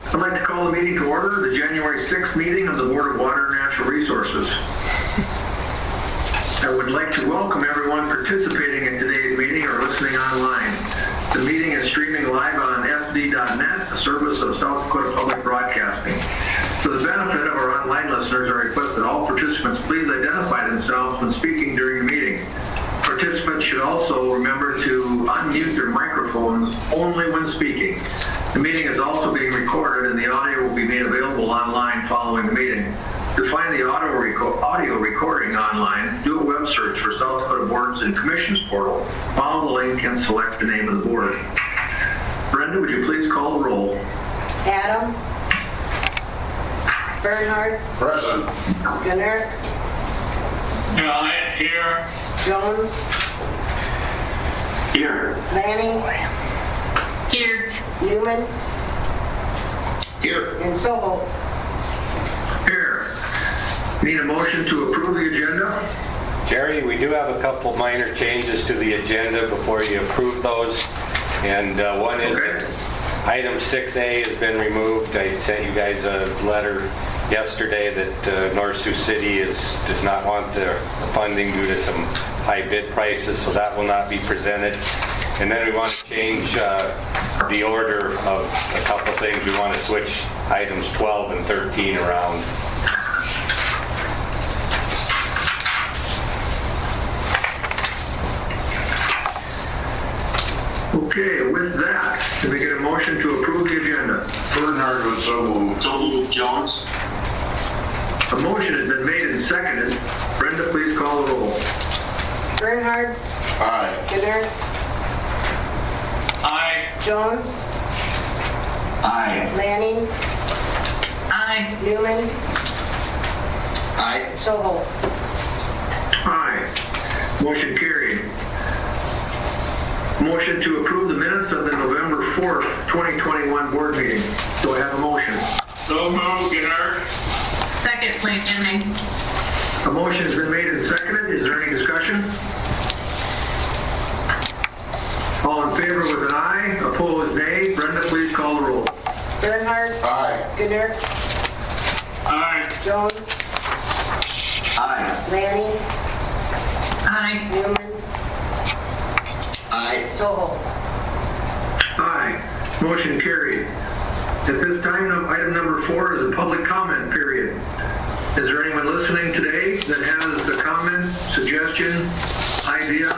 I'd like to call the meeting to order, the January 6th meeting of the Board of Water and Natural Resources. I would like to welcome everyone participating in today's meeting or listening online. The meeting is streaming live on SD.net, a service of South Dakota Public Broadcasting. For the benefit of our online listeners, I request that all participants please identify themselves when speaking during the meeting. Participants should also remember to unmute their microphones only when speaking. The meeting is also being recorded and the audio will be made available online following the meeting. To find the audio recording online, do a web search for South Dakota Boards and Commissions portal, follow the link and select the name of the board. Brenda, would you please call the roll? Adam. Bernhard. Present. Gunnar. Here. Jones. Here. Lanning. Here. Newman. Here. And Soho. Here. Need a motion to approve the agenda? Jerry, we do have a couple minor changes to the agenda before you approve those. And one is item 6A has been removed. I sent you guys a letter yesterday that North Sioux City does not want the funding due to some high bid prices, so that will not be presented. And then we want to change the order of a couple things. We want to switch items 12 and 13 around. Okay, with that, can we get a motion to approve the agenda? Bernhard would so move. So moved, Jones. A motion has been made and seconded. Brenda, please call the roll. Bernhard. Aye. Gunnar. Aye. Jones. Aye. Lanning. Aye. Newman. Aye. Soho. Aye. Motion carried. Motion to approve the minutes of the November 4th, 2021 board meeting. Do I have a motion? So moved, Gunnar. Second, please, Jimmy. A motion has been made and seconded. Is there any discussion? All in favor with an aye, opposed nay. Brenda, please call the roll. Bernhard. Aye. Gunnar. Aye. Jones. Aye. Lanning. Aye. Newman. Aye. Soho. Aye. Motion carried. At this time, item number 4 is a public comment period. Is there anyone listening today that has a comment, suggestion, idea?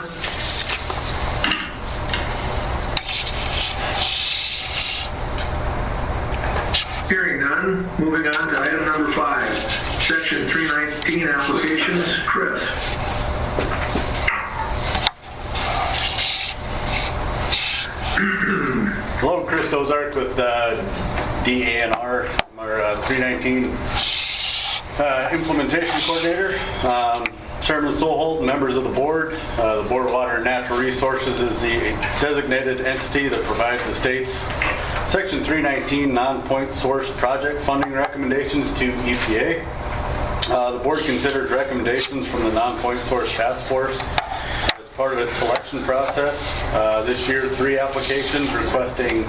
Hearing none, moving on to item number 5, section 319 applications. Chris. Hello, Chris Dozark with DANR, our 319 implementation coordinator. Chairman Soholt, members of the board. The Board of Water and Natural Resources is the designated entity that provides the state's Section 319 non-point source project funding recommendations to EPA. The board considers recommendations from the non-point source task force part of its selection process. This year, 3 applications requesting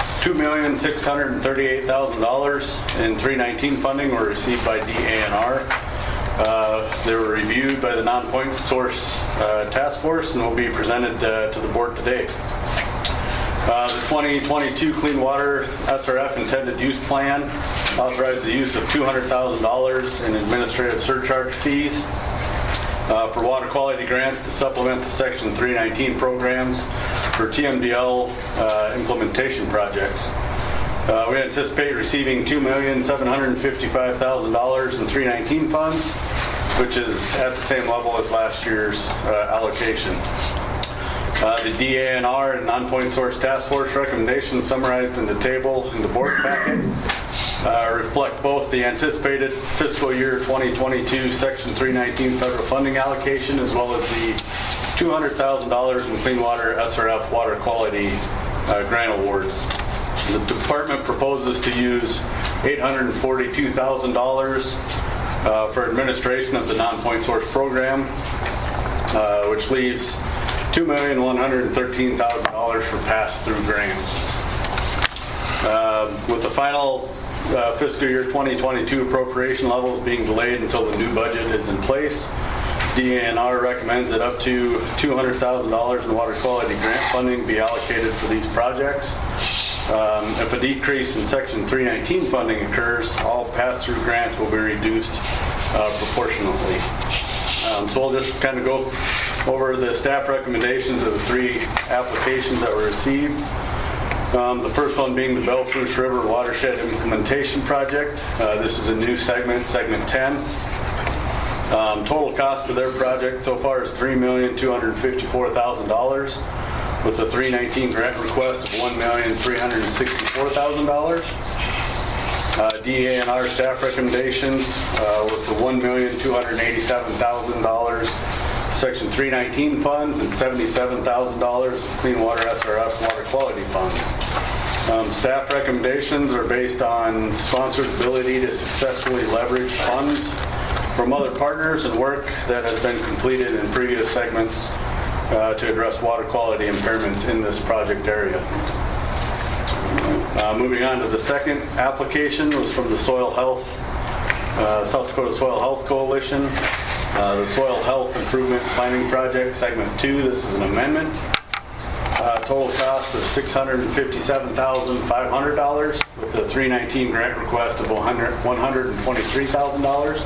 $2,638,000 in 319 funding were received by DANR. They were reviewed by the non-point source task force and will be presented to the board today. The 2022 Clean Water SRF intended use plan authorized the use of $200,000 in administrative surcharge fees for water quality grants to supplement the Section 319 programs for TMDL implementation projects. We anticipate receiving $2,755,000 in 319 funds, which is at the same level as last year's allocation. The DANR and non-point source task force recommendations summarized in the table in the board packet reflect both the anticipated fiscal year 2022 Section 319 federal funding allocation as well as the $200,000 in Clean Water SRF water quality grant awards. The department proposes to use $842,000 for administration of the non-point source program, which leaves $2,113,000 for pass-through grants. With the final fiscal year 2022 appropriation levels being delayed until the new budget is in place, DANR recommends that up to $200,000 in water quality grant funding be allocated for these projects. If a decrease in Section 319 funding occurs, all pass-through grants will be reduced proportionately. So we'll just kind of go over the staff recommendations of the 3 applications that were received. The first one being the Belle-Fourche River Watershed Implementation Project. This is a new segment, Segment 10. Total cost of their project so far is $3,254,000, with the 319 grant request of $1,364,000. DANR staff recommendations with the $1,287,000 Section 319 funds and $77,000 of Clean Water SRF water quality funds. Staff recommendations are based on sponsors' ability to successfully leverage funds from other partners and work that has been completed in previous segments to address water quality impairments in this project area. Moving on to the second application was from the Soil Health, South Dakota Soil Health Coalition. The Soil Health Improvement Planning Project, Segment 2. This is an amendment. Total cost of $657,500 with the 319 grant request of $123,000.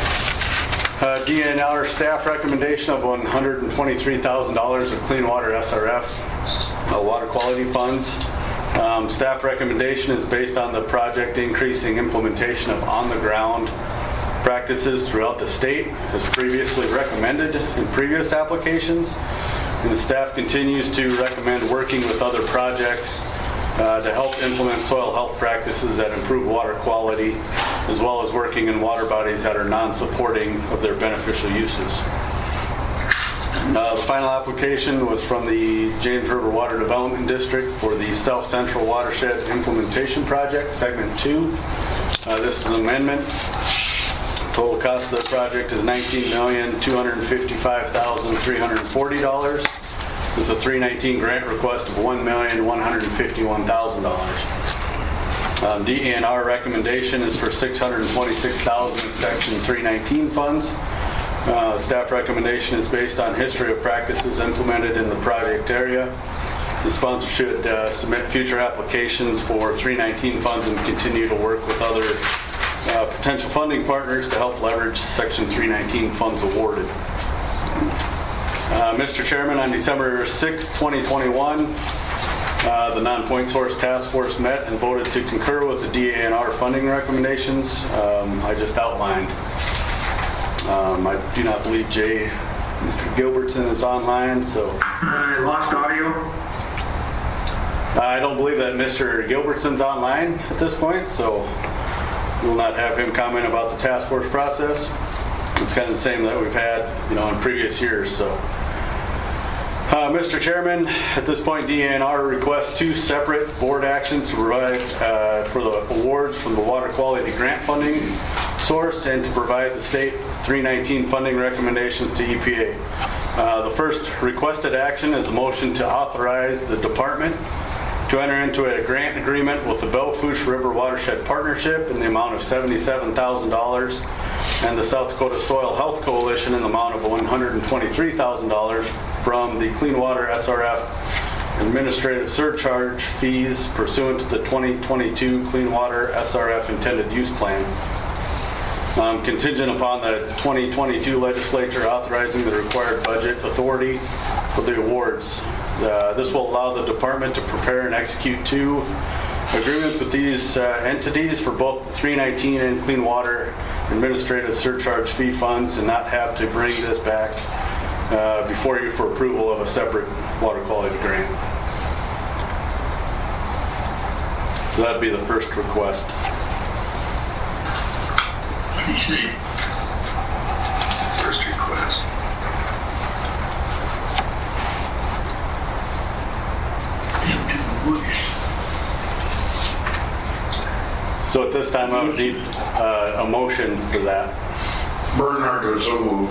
DNR staff recommendation of $123,000 of Clean Water SRF water quality funds. Staff recommendation is based on the project increasing implementation of on-the-ground practices throughout the state, as previously recommended in previous applications. And the staff continues to recommend working with other projects to help implement soil health practices that improve water quality, as well as working in water bodies that are non-supporting of their beneficial uses. The final application was from the James River Water Development District for the South Central Watershed Implementation Project, Segment 2. This is an amendment. Total cost of the project is $19,255,340 with a 319 grant request of $1,151,000. DENR recommendation is for $626,000 in Section 319 funds. Staff recommendation is based on history of practices implemented in the project area. The sponsor should submit future applications for 319 funds and continue to work with other potential funding partners to help leverage Section 319 funds awarded. Mr. Chairman, on December 6, 2021, the Non-Point Source Task Force met and voted to concur with the DANR funding recommendations I just outlined. I do not believe Mr. Gilbertson is online, so... I lost audio. I don't believe that Mr. Gilbertson's online at this point, so we will not have him comment about the task force process. It's kind of the same that we've had, in previous years. So, Mr. Chairman, at this point, DANR requests 2 separate board actions to provide for the awards from the water quality grant funding source and to provide the state 319 funding recommendations to EPA. The first requested action is a motion to authorize the department to enter into a grant agreement with the Belle-Fourche River Watershed Partnership in the amount of $77,000 and the South Dakota Soil Health Coalition in the amount of $123,000 from the Clean Water SRF administrative surcharge fees pursuant to the 2022 Clean Water SRF intended use plan. Contingent upon the 2022 legislature authorizing the required budget authority for the awards. This will allow the department to prepare and execute 2 agreements with these entities for both the 319 and Clean Water administrative surcharge fee funds and not have to bring this back before you for approval of a separate water quality grant. So that'd be the first request. First request. So at this time, I would need a motion for that. Bernhardt would so move.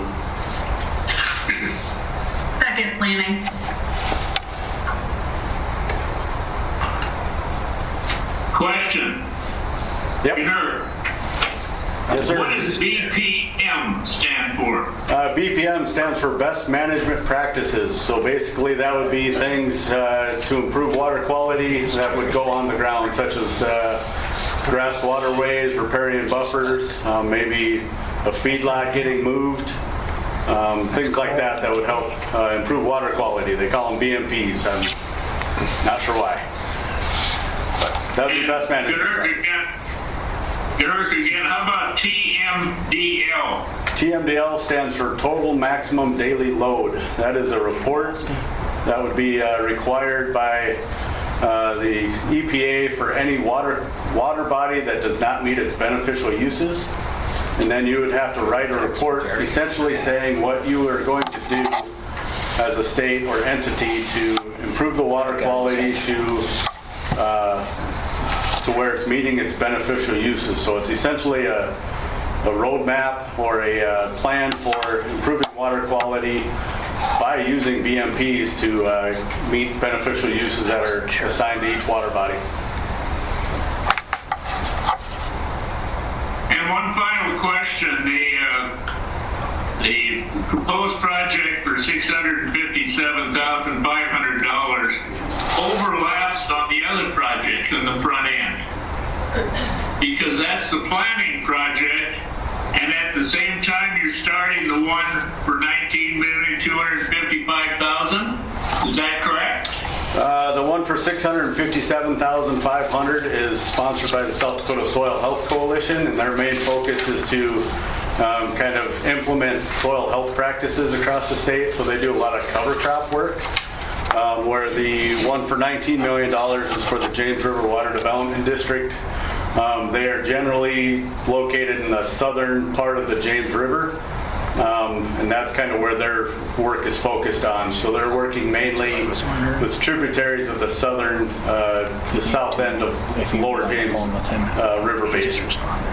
Second, Planning. Question. Yep. Gunnar, Yes, sir. what does BPM stand for? BPM stands for Best Management Practices. So basically that would be things to improve water quality that would go on the ground, such as grass waterways, riparian buffers, maybe a feedlot getting moved, things like that that would help improve water quality. They call them BMPs. I'm not sure why. But that would be best management. Gunnar, again, how about TMDL? TMDL stands for Total Maximum Daily Load. That is a report that would be required by the EPA for any water body that does not meet its beneficial uses. And then you would have to write a report essentially saying what you are going to do as a state or entity to improve the water quality to where it's meeting its beneficial uses. So it's essentially a roadmap or a plan for improving water quality by using BMPs to meet beneficial uses that are assigned to each water body. And one final question. The proposed project for $657,500 overlaps on the other projects in the front end, because that's the planning project, and at the same time you're starting the one for $19,255,000. Is that correct? The one for $657,500 is sponsored by the South Dakota Soil Health Coalition, and their main focus is to kind of implement soil health practices across the state. So they do a lot of cover crop work, where the one for $19 million is for the James River Water Development District. They are generally located in the southern part of the James River, and that's kind of where their work is focused on. So they're working mainly with tributaries of the southern, the south end of Lower James River basin.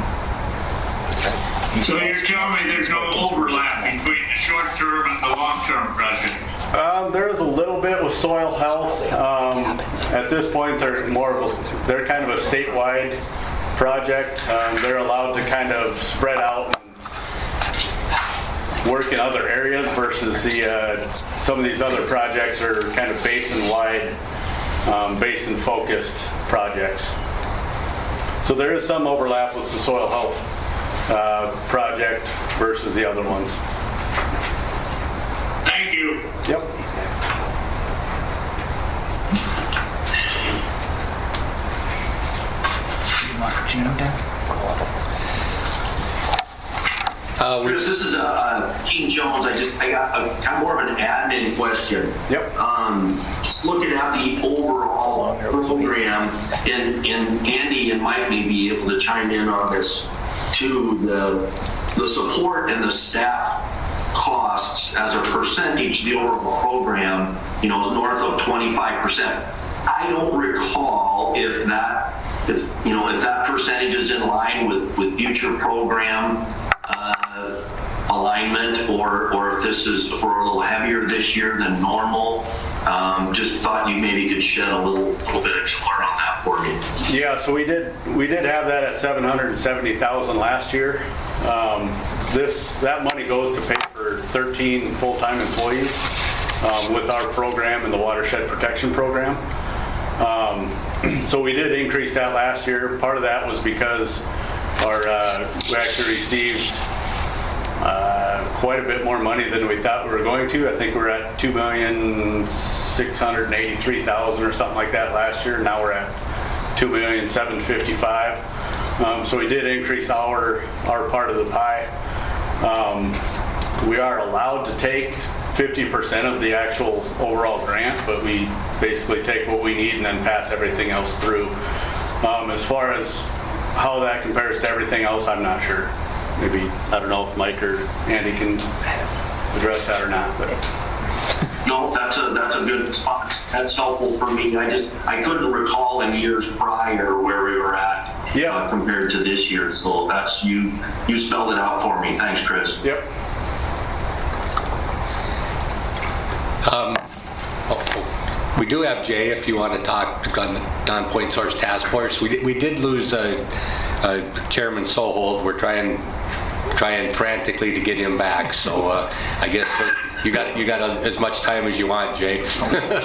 So you're telling me there's no overlap between the short-term and the long-term project? There is a little bit with soil health. At this point, they're they're kind of a statewide project. They're allowed to kind of spread out and work in other areas versus some of these other projects are kind of basin-wide, basin-focused projects. So there is some overlap with the soil health project versus the other ones. Thank you. Yep. Chris, this is King Jones. I got more of an admin question. Yep. Just looking at the overall program, and Andy and Mike may be able to chime in on this too. The support and the staff costs as a percentage of the overall program, is north of 25%. I don't recall if that percentage is in line with future program alignment, or if this is for a little heavier this year than normal. Just thought you maybe could shed a little bit of color on that for me. Yeah, so we did have that at $770,000 last year. That money goes to pay for 13 full-time employees with our program and the watershed protection program. So we did increase that last year. Part of that was because we actually received quite a bit more money than we thought we were going to. I think we're at $2,683,000 or something like that last year. Now we're at $2,755,000. So we did increase our part of the pie. We are allowed to take 50% of the actual overall grant, but we basically take what we need and then pass everything else through. As far as how that compares to everything else, I'm not sure. Maybe, I don't know if Mike or Andy can address that or not. But No, that's a good spot. That's helpful for me. I couldn't recall in years prior where we were at compared to this year. So that's you spelled it out for me. Thanks, Chris. Yep. We do have Jay, if you want to talk on the non-point source task force. We did lose Chairman Sohold. We're trying frantically to get him back. So I guess you got as much time as you want, Jay. Okay.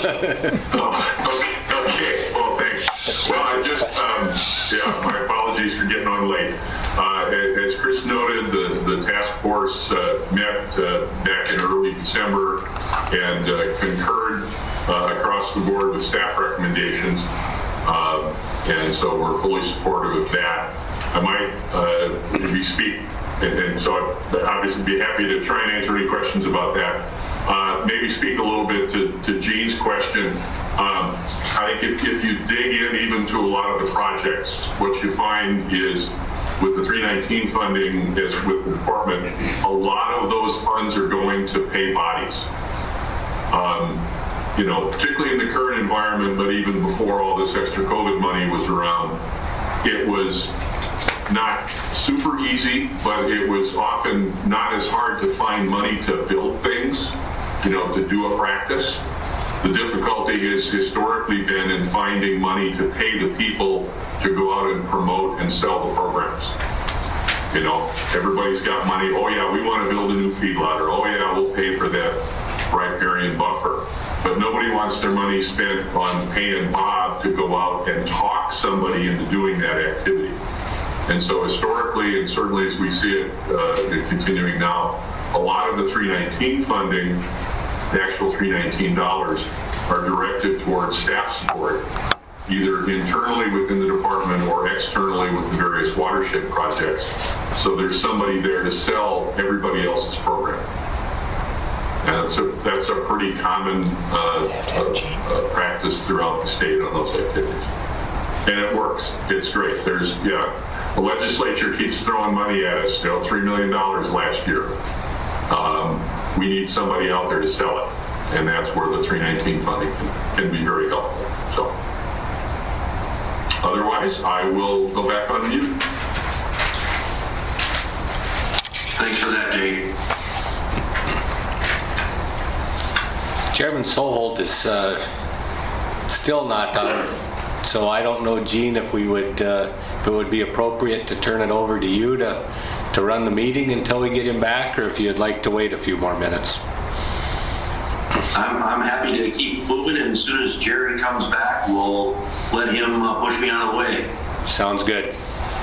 Well, thanks. Well, I just my apologies for getting on late. As Chris noted, the task force met back in early December and concurred across the board with staff recommendations, and so we're fully supportive of that. I might maybe speak, and so I'd obviously be happy to try and answer any questions about that. Maybe speak a little bit to Gene's question. I think if you dig in even to a lot of the projects, what you find is with the 319 funding, as with the department, a lot of those funds are going to pay bodies. Particularly in the current environment, but even before all this extra COVID money was around, it was not super easy, but it was often not as hard to find money to build things, to do a practice. The difficulty has historically been in finding money to pay the people to go out and promote and sell the programs. Everybody's got money. Oh yeah, we want to build a new feedlot, or oh yeah, we'll pay for that riparian buffer. But nobody wants their money spent on paying Bob to go out and talk somebody into doing that activity. And so historically, and certainly as we see it continuing now, a lot of the 319 funding, the actual 319 dollars, are directed towards staff support, either internally within the department or externally with the various watershed projects. So there's somebody there to sell everybody else's program. And that's a pretty common practice throughout the state on those activities. And it works. It's great. The legislature keeps throwing money at us, $3 million last year. We need somebody out there to sell it. And that's where the 319 funding can be very helpful. So, otherwise, I will go back on mute. Thanks for that, Jay. Chairman Sohold is still not on, so I don't know, Gene, if it would be appropriate to turn it over to you to run the meeting until we get him back, or if you'd like to wait a few more minutes. I'm happy to keep moving, and as soon as Jerry comes back, we'll let him push me out of the way. Sounds good.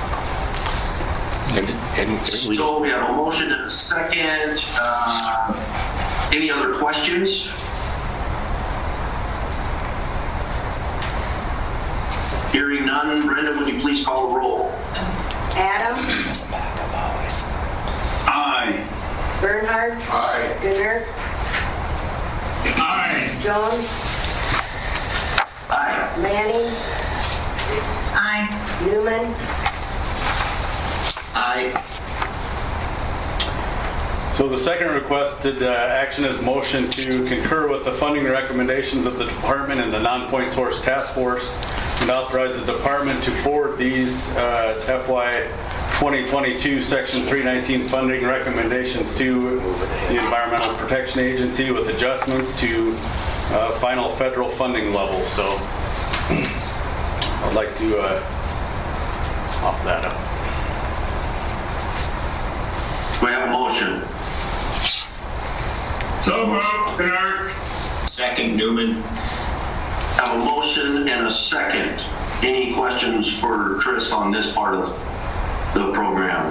So we have a motion and a second. Any other questions? Hearing none, Brenda, would you please call the roll? Adam. Aye. Bernhardt. Aye. Gunnar. Aye. Jones. Aye. Manning. Aye. Newman. Aye. So the second requested action is motion to concur with the funding recommendations of the department and the non-point source task force, and authorize the department to forward these FY 2022 Section 319 funding recommendations to the Environmental Protection Agency with adjustments to final federal funding levels. So I'd like to offer that up. We have a motion. So moved, Gunnar. Second, Newman. Have a motion and a second. Any questions for Chris on this part of the program?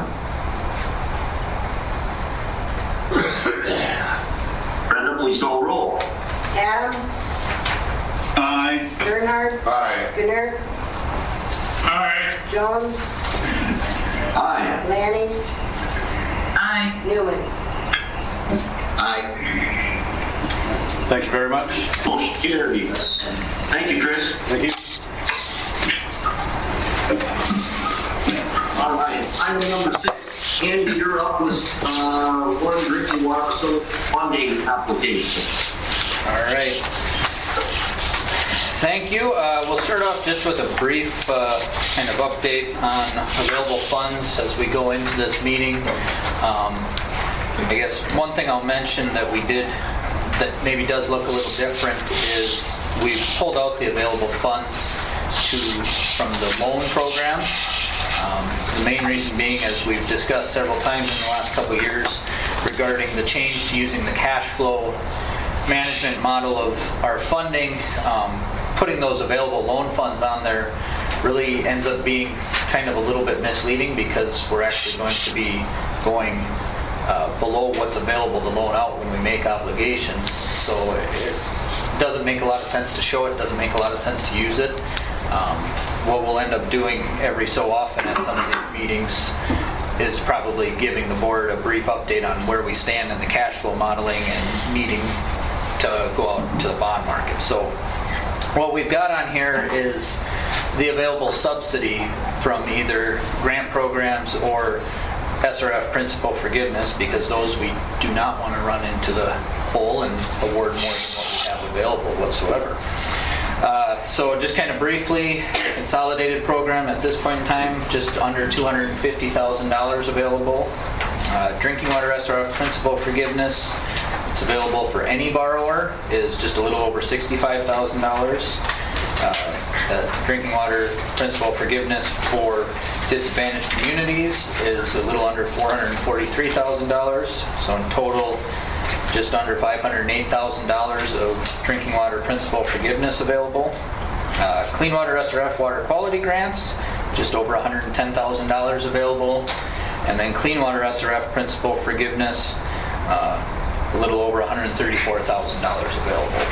Brenda, please call the roll. Adam. Aye. Bernhardt. Aye. Gunnar. Aye. Jones. Aye. Manning. Aye. Newman. Aye. Thank you very much. Motion carries. Thank you, Chris. Thank you. All right, item number 6. Andy, you're up with one drinking water facility funding application. All right. Thank you. We'll start off just with a brief kind of update on available funds as we go into this meeting. I guess one thing I'll mention that we did that maybe does look a little different is we've pulled out the available funds from the loan program. The main reason being, as we've discussed several times in the last couple of years, regarding the change to using the cash flow management model of our funding, putting those available loan funds on there really ends up being kind of a little bit misleading, because we're actually going to be going below what's available to loan out when we make obligations. So it doesn't make a lot of sense to show it, doesn't make a lot of sense to use it. What we'll end up doing every so often at some of these meetings is probably giving the board a brief update on where we stand in the cash flow modeling and needing to go out to the bond market. So what we've got on here is the available subsidy from either grant programs or SRF principal forgiveness, because those we do not want to run into the hole and award more than what we have available whatsoever. So just kind of briefly, the consolidated program at this point in time, just under $250,000 available. Drinking water SRF principal forgiveness, it's available for any borrower, is just a little over $65,000. Drinking water principal forgiveness for disadvantaged communities is a little under $443,000. So in total, just under $508,000 of drinking water principal forgiveness available. Clean Water SRF water quality grants, just over $110,000 available. And then Clean Water SRF principal forgiveness, a little over $134,000 available.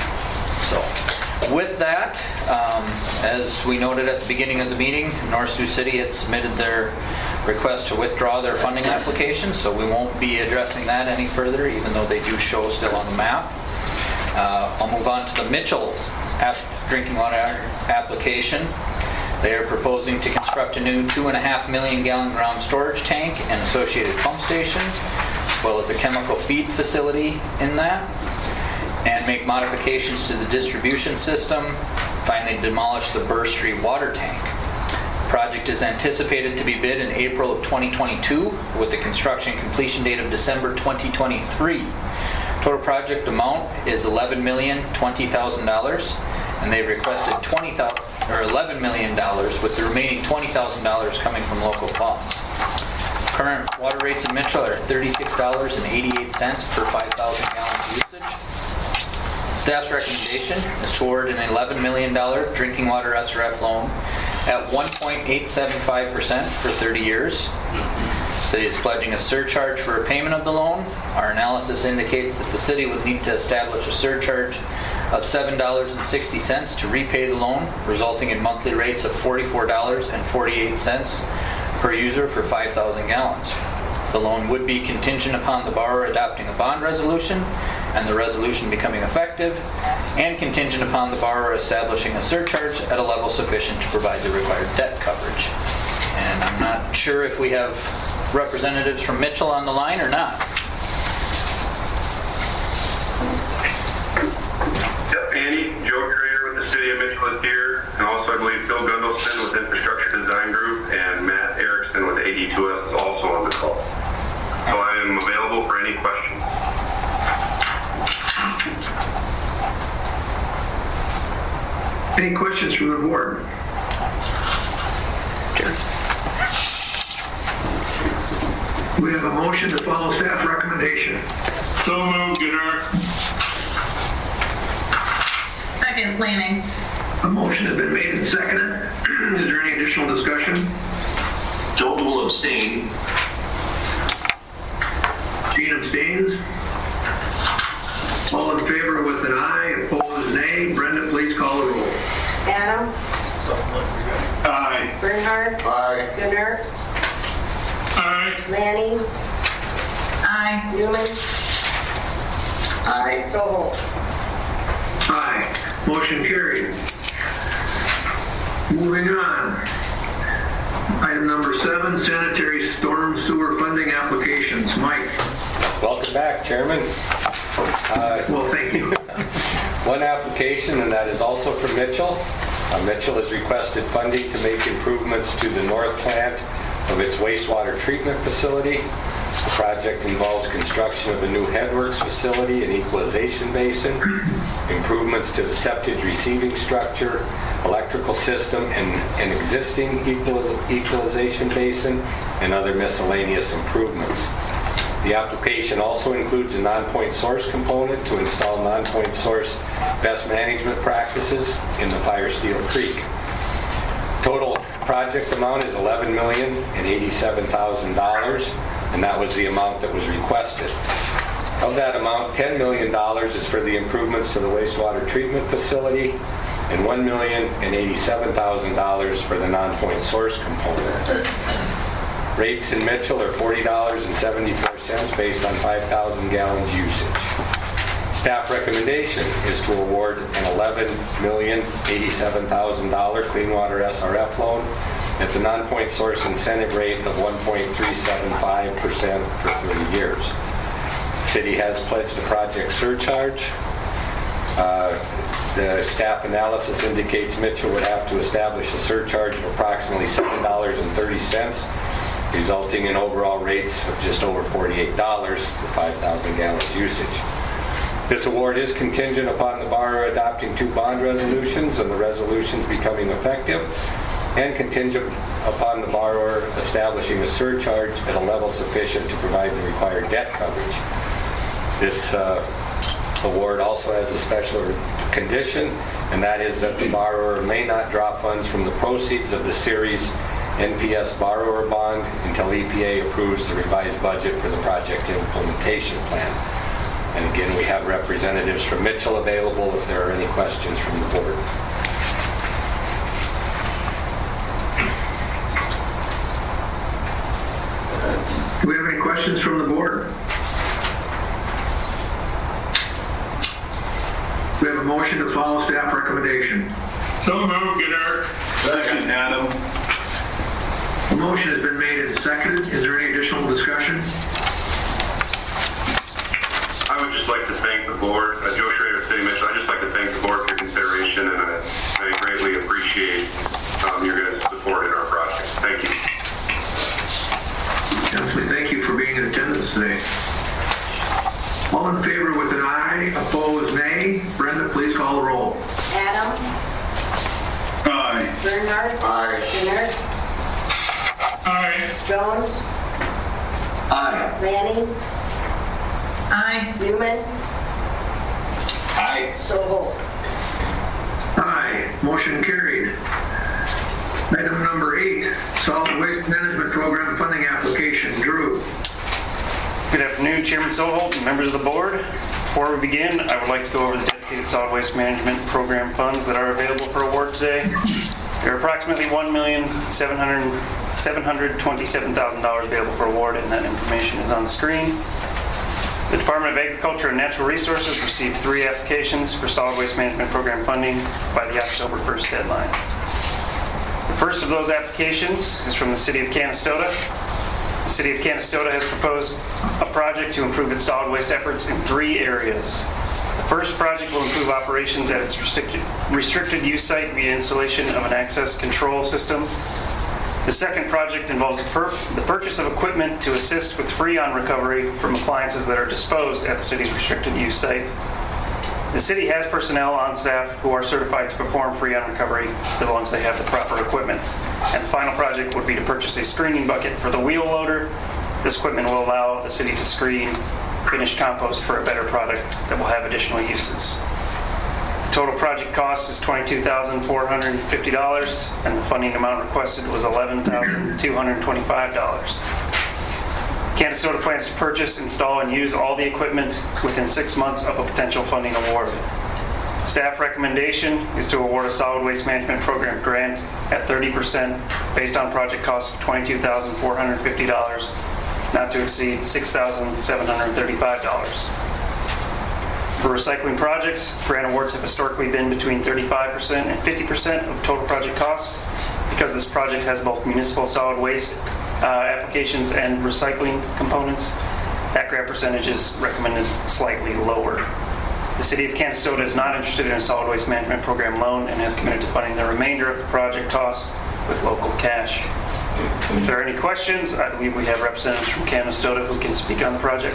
So with that, as we noted at the beginning of the meeting, North Sioux City had submitted their request to withdraw their funding application, so we won't be addressing that any further, even though they do show still on the map. I'll move on to the Mitchell drinking water application. They are proposing to construct a new 2.5 million gallon ground storage tank and associated pump station, as well as a chemical feed facility in that, and make modifications to the distribution system. Finally, demolish the Burr Street water tank. Project is anticipated to be bid in April of 2022 with the construction completion date of December 2023. Total project amount is $11,020,000, and they requested $11 million, with the remaining $20,000 coming from local funds. Current water rates in Mitchell are $36.88 per 5,000 gallons usage. Staff's recommendation is toward an $11 million drinking water SRF loan at 1.875% for 30 years. The city is pledging a surcharge for repayment of the loan. Our analysis indicates that the city would need to establish a surcharge of $7.60 to repay the loan, resulting in monthly rates of $44.48 per user for 5,000 gallons. The loan would be contingent upon the borrower adopting a bond resolution and the resolution becoming effective, and contingent upon the borrower establishing a surcharge at a level sufficient to provide the required debt coverage. And I'm not sure if we have representatives from Mitchell on the line or not. Yep, Andy, Joe Trader with the City of Mitchell is here, and also I believe Phil Gundelson with Infrastructure Design Group and Matt Erickson with AD2S is also on the call. So I am available for any questions. Any questions from the board? Sure. We have a motion to follow staff recommendation. So moved, Gunnar. Second, Planning. A motion has been made and seconded. Is there any additional discussion? Joe will abstain. Gene abstains. All in favor with an aye, opposed nay. Brenda, please call the roll. Adam, Aye. Bernhardt, Aye. Gunnar, Aye. Lanning, Aye. Newman, Aye. Froholt. Aye. Motion carried. Moving on. Item number 7, sanitary storm sewer funding applications. Mike. Welcome back, Chairman. Well, thank you. One application, and that is also from Mitchell. Mitchell has requested funding to make improvements to the north plant of its wastewater treatment facility. The project involves construction of a new headworks facility and equalization basin, improvements to the septic receiving structure, electrical system, and an existing equalization basin, and other miscellaneous improvements. The application also includes a non-point source component to install non-point source best management practices in the Firesteel Creek. Total project amount is $11,087,000, and that was the amount that was requested. Of that amount, $10 million is for the improvements to the wastewater treatment facility, and $1,087,000 for the non-point source component. Rates in Mitchell are $40.74 based on 5,000 gallons usage. Staff recommendation is to award an $11,087,000 clean water SRF loan at the non-point source incentive rate of 1.375% for 30 years. The city has pledged a project surcharge. The staff analysis indicates Mitchell would have to establish a surcharge of approximately $7.30, resulting in overall rates of just over $48 for 5,000 gallons usage. This award is contingent upon the borrower adopting 2 bond resolutions and the resolutions becoming effective, and contingent upon the borrower establishing a surcharge at a level sufficient to provide the required debt coverage. This award also has a special condition, and that is that the borrower may not draw funds from the proceeds of the Series NPS borrower bond until EPA approves the revised budget for the project implementation plan. And again, we have representatives from Mitchell available if there are any questions from the board. Do we have any questions from the board? We have a motion to follow staff recommendation. So moved, Gennard. Second, Adam. A motion has been made and seconded. Is there any additional discussion? I would just like to thank the board, Joe Schrader, City Mitchell. I'd just like to thank the board for your consideration, and I greatly appreciate your guys' support in our project. Thank you. Councilman, thank you for being in attendance today. All in favor with an aye, opposed nay. Brenda, please call the roll. Adam, Aye. Bernhardt, Aye. Leonard, Aye. Jones, Aye. Lanning, Aye. Newman, Aye. Soho. Aye. Motion carried. Item number 8, Solid Waste Management Program Funding Application. Drew. Good afternoon, Chairman Soholt and members of the board. Before we begin, I would like to go over the dedicated solid waste management program funds that are available for award today. There are approximately $1,727,000 available for award, and that information is on the screen. The Department of Agriculture and Natural Resources received 3 applications for solid waste management program funding by the October 1st deadline. The first of those applications is from the City of Canastota. The City of Canastota has proposed a project to improve its solid waste efforts in 3 areas. The first project will improve operations at its restricted use site via installation of an access control system. The second project involves the purchase of equipment to assist with freon recovery from appliances that are disposed at the city's restricted use site. The city has personnel on staff who are certified to perform freon recovery as long as they have the proper equipment. And the final project would be to purchase a screening bucket for the wheel loader. This equipment will allow the city to screen finished compost for a better product that will have additional uses. The total project cost is $22,450, and the funding amount requested was $11,225. Canastota plans to purchase, install, and use all the equipment within 6 months of a potential funding award. Staff recommendation is to award a solid waste management program grant at 30% based on project cost of $22,450, not to exceed $6,735. For recycling projects, grant awards have historically been between 35% and 50% of total project costs. Because this project has both municipal solid waste applications and recycling components, that grant percentage is recommended slightly lower. The City of Canastota is not interested in a solid waste management program loan and has committed to funding the remainder of the project costs with local cash. If there are any questions, I believe we have representatives from Canastota who can speak on the project.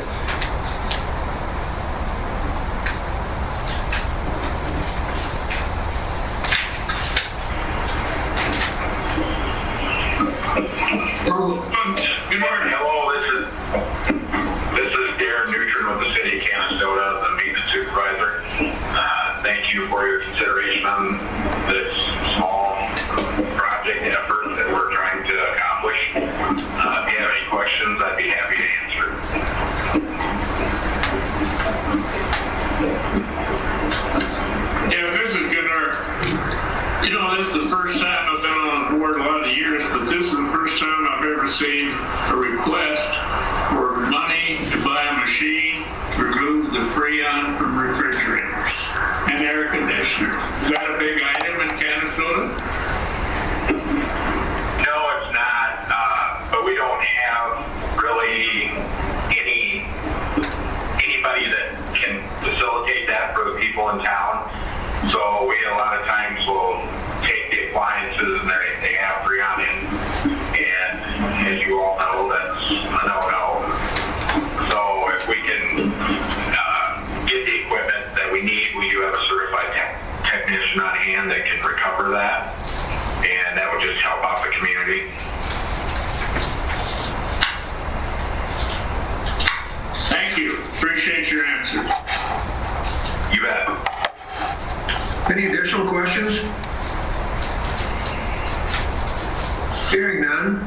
Good morning. Hello, this is Darren Neutron with the City of Canastota, the maintenance supervisor. Thank you for your consideration on this small project effort that we're trying to accomplish. If you have any questions, I'd be happy to answer. Yeah, this is Gunnar. You know, this is the first time I've been on the board a lot of years, but this is the first time I've ever seen a request for money to buy a machine to remove the Freon from refrigerators and air conditioners. Is that a big item in Canastota? No, it's not, but we don't have really anybody that can facilitate that for the people in town. So we a lot of times will take the appliances and they have Freon in, and as you all know, that's a no-no. So if we can get the equipment that we need, we do have a certified technician on hand that can recover that, and that would just help out the community. Thank you. Appreciate your answers. You bet. Any additional questions? Hearing none.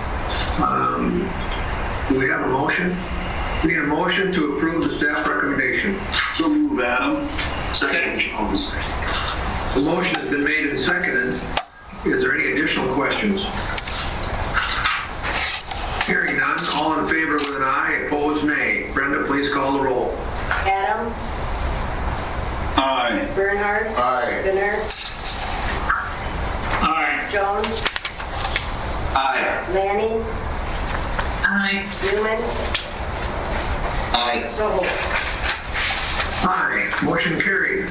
Do we have a motion? We need a motion to approve the staff recommendation. So move, Adam. Second, Jones. The motion has been made and seconded. Is there any additional questions? Hearing none. All in favor with an aye, opposed nay. Brenda, please call the roll. Adam, Aye. Bernhardt, Aye. Gunnar, Aye. Jones, Aye. Lanning, Aye. Newman, Aye. Stoll. Aye. Motion carried.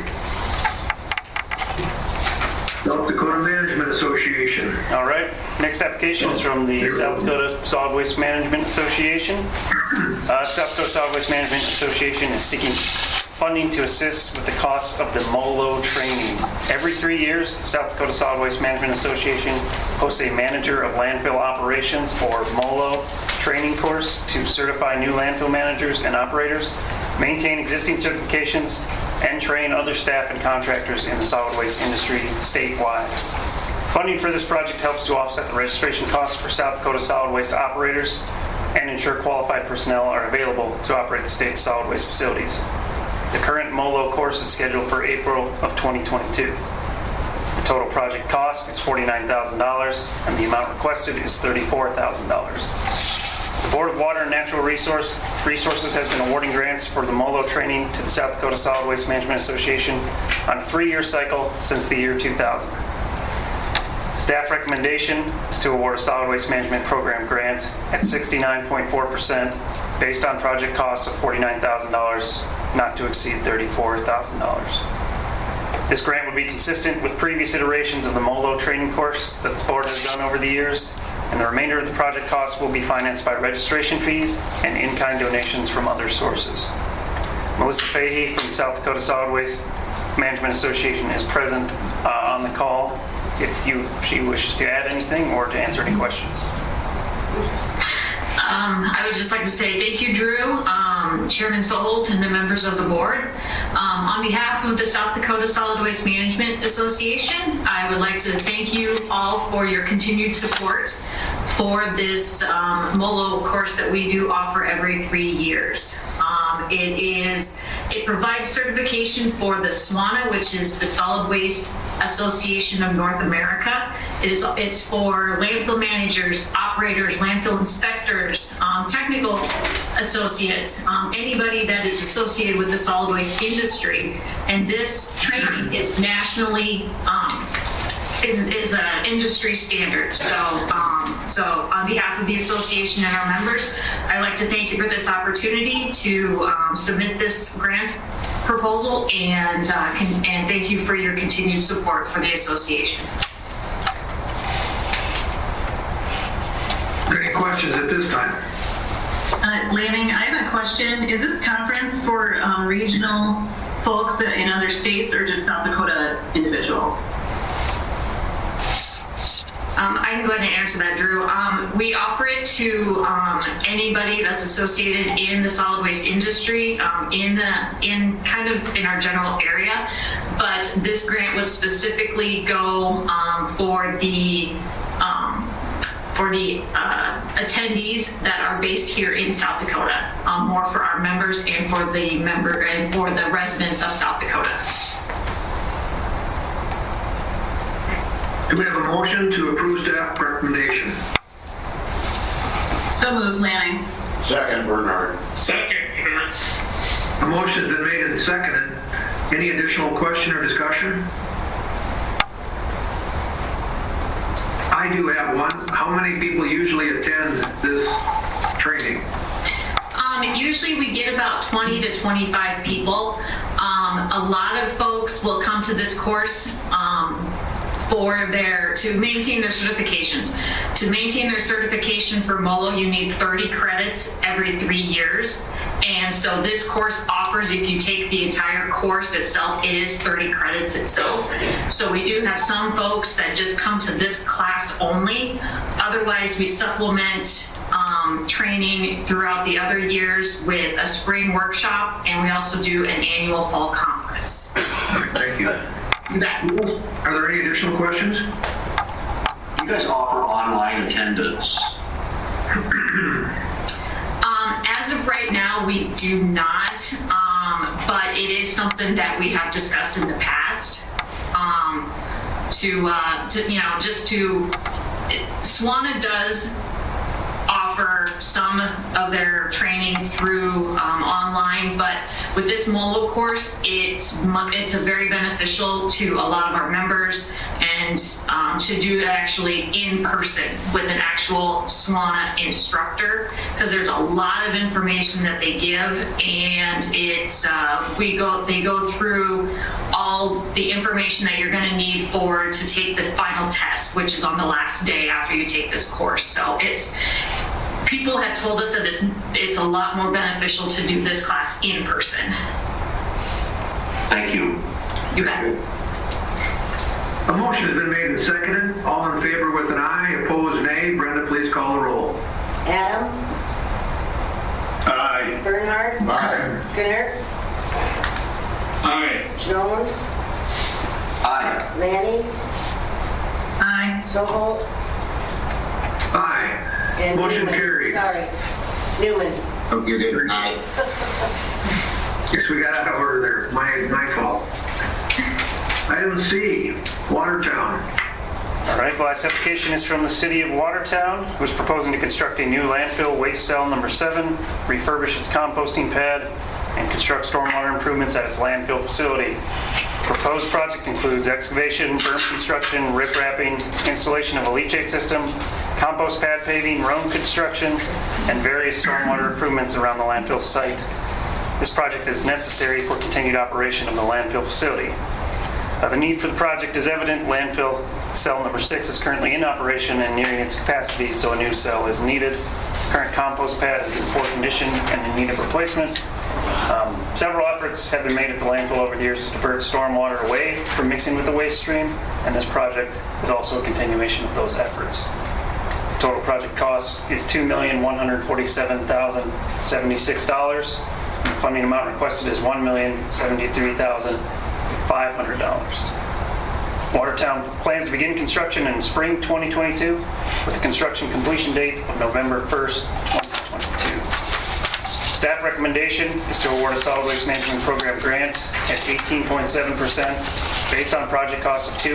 South Dakota Management Association. All right. Next application is from the South Dakota Solid Waste Management Association. South Dakota Solid Waste Management Association is seeking funding to assist with the costs of the MOLO training. Every 3 years, the South Dakota Solid Waste Management Association hosts a Manager of Landfill Operations, or MOLO, training course to certify new landfill managers and operators, maintain existing certifications, and train other staff and contractors in the solid waste industry statewide. Funding for this project helps to offset the registration costs for South Dakota solid waste operators and ensure qualified personnel are available to operate the state's solid waste facilities. The current MOLO course is scheduled for April of 2022. The total project cost is $49,000 and the amount requested is $34,000. The Board of Water and Natural Resources has been awarding grants for the MOLO training to the South Dakota Solid Waste Management Association on a 3-year cycle since the year 2000. Staff recommendation is to award a solid waste management program grant at 69.4% based on project costs of $49,000, not to exceed $34,000. This grant would be consistent with previous iterations of the MOLO training course that the board has done over the years, and the remainder of the project costs will be financed by registration fees and in-kind donations from other sources. Melissa Fahey from the South Dakota Solid Waste Management Association is present on the call if she wishes to add anything or to answer any questions. I would just like to say thank you, Drew, Chairman Soholt, and the members of the board. On behalf of the South Dakota Solid Waste Management Association, I would like to thank you all for your continued support for this MOLO course that we do offer every 3 years. It provides certification for the SWANA, which is the Solid Waste Association of North America. It's for landfill managers, operators, landfill inspectors, technical associates, anybody that is associated with the solid waste industry. And this training is nationally is an industry standard. So on behalf of the association and our members, I'd like to thank you for this opportunity to submit this grant proposal, and thank you for your continued support for the association. questions at this time? Lanning, I have a question. Is this conference for regional folks in other states or just South Dakota individuals? I can go ahead and answer that, Drew. We offer it to anybody that's associated in the solid waste industry in our general area. But this grant would specifically go for the attendees that are based here in South Dakota, more for our members and for the residents of South Dakota. Do we have a motion to approve staff recommendation? So moved, Lanning. Second, Bernhardt. Second, Bernhardt. A motion has been made and seconded. Any additional question or discussion? I do have one. How many people usually attend this training? Usually we get about 20 to 25 people. A lot of folks will come to this course to maintain their certifications. To maintain their certification for MOLO, you need 30 credits every 3 years. And so this course offers, if you take the entire course itself, it is 30 credits itself. So we do have some folks that just come to this class only. Otherwise, we supplement training throughout the other years with a spring workshop, and we also do an annual fall conference. Thank you. You bet. Are there any additional questions? You guys offer online attendance. As of right now, we do not, but it is something that we have discussed in the past. SWANA does offer some of their training through online, but with this MOLO course, it's a very beneficial to a lot of our members, and to do it actually in person with an actual SWANA instructor, because there's a lot of information that they give, and they go through all the information that you're going to need to take the final test, which is on the last day after you take this course. So people have told us that it's a lot more beneficial to do this class in person. Thank you. You bet. A motion has been made and seconded. All in favor with an aye, opposed nay. Brenda, please call the roll. Adam, Aye. Bernhardt, Aye. Gunnar, Aye. Jones, Aye. Lanning, Aye. Soholt, Aye. and Motion Newman. carried. Sorry, Newman. Oh, you did. Aye. Guess we got out of order there. My fault. Item C, Watertown. All right, the last application is from the City of Watertown, who is proposing to construct a new landfill waste cell number 7, refurbish its composting pad, and construct stormwater improvements at its landfill facility. The proposed project includes excavation, berm construction, riprapping, installation of a leachate system, compost pad paving, road construction, and various stormwater improvements around the landfill site. This project is necessary for continued operation of the landfill facility. The need for the project is evident. Landfill cell number 6 is currently in operation and nearing its capacity, so a new cell is needed. Current compost pad is in poor condition and in need of replacement. Several efforts have been made at the landfill over the years to divert stormwater away from mixing with the waste stream, and this project is also a continuation of those efforts. The total project cost is $2,147,076. The funding amount requested is $1,073,500. Watertown plans to begin construction in spring 2022 with a construction completion date of November 1st, 2022. Staff recommendation is to award a solid waste management program grant at 18.7% based on project cost of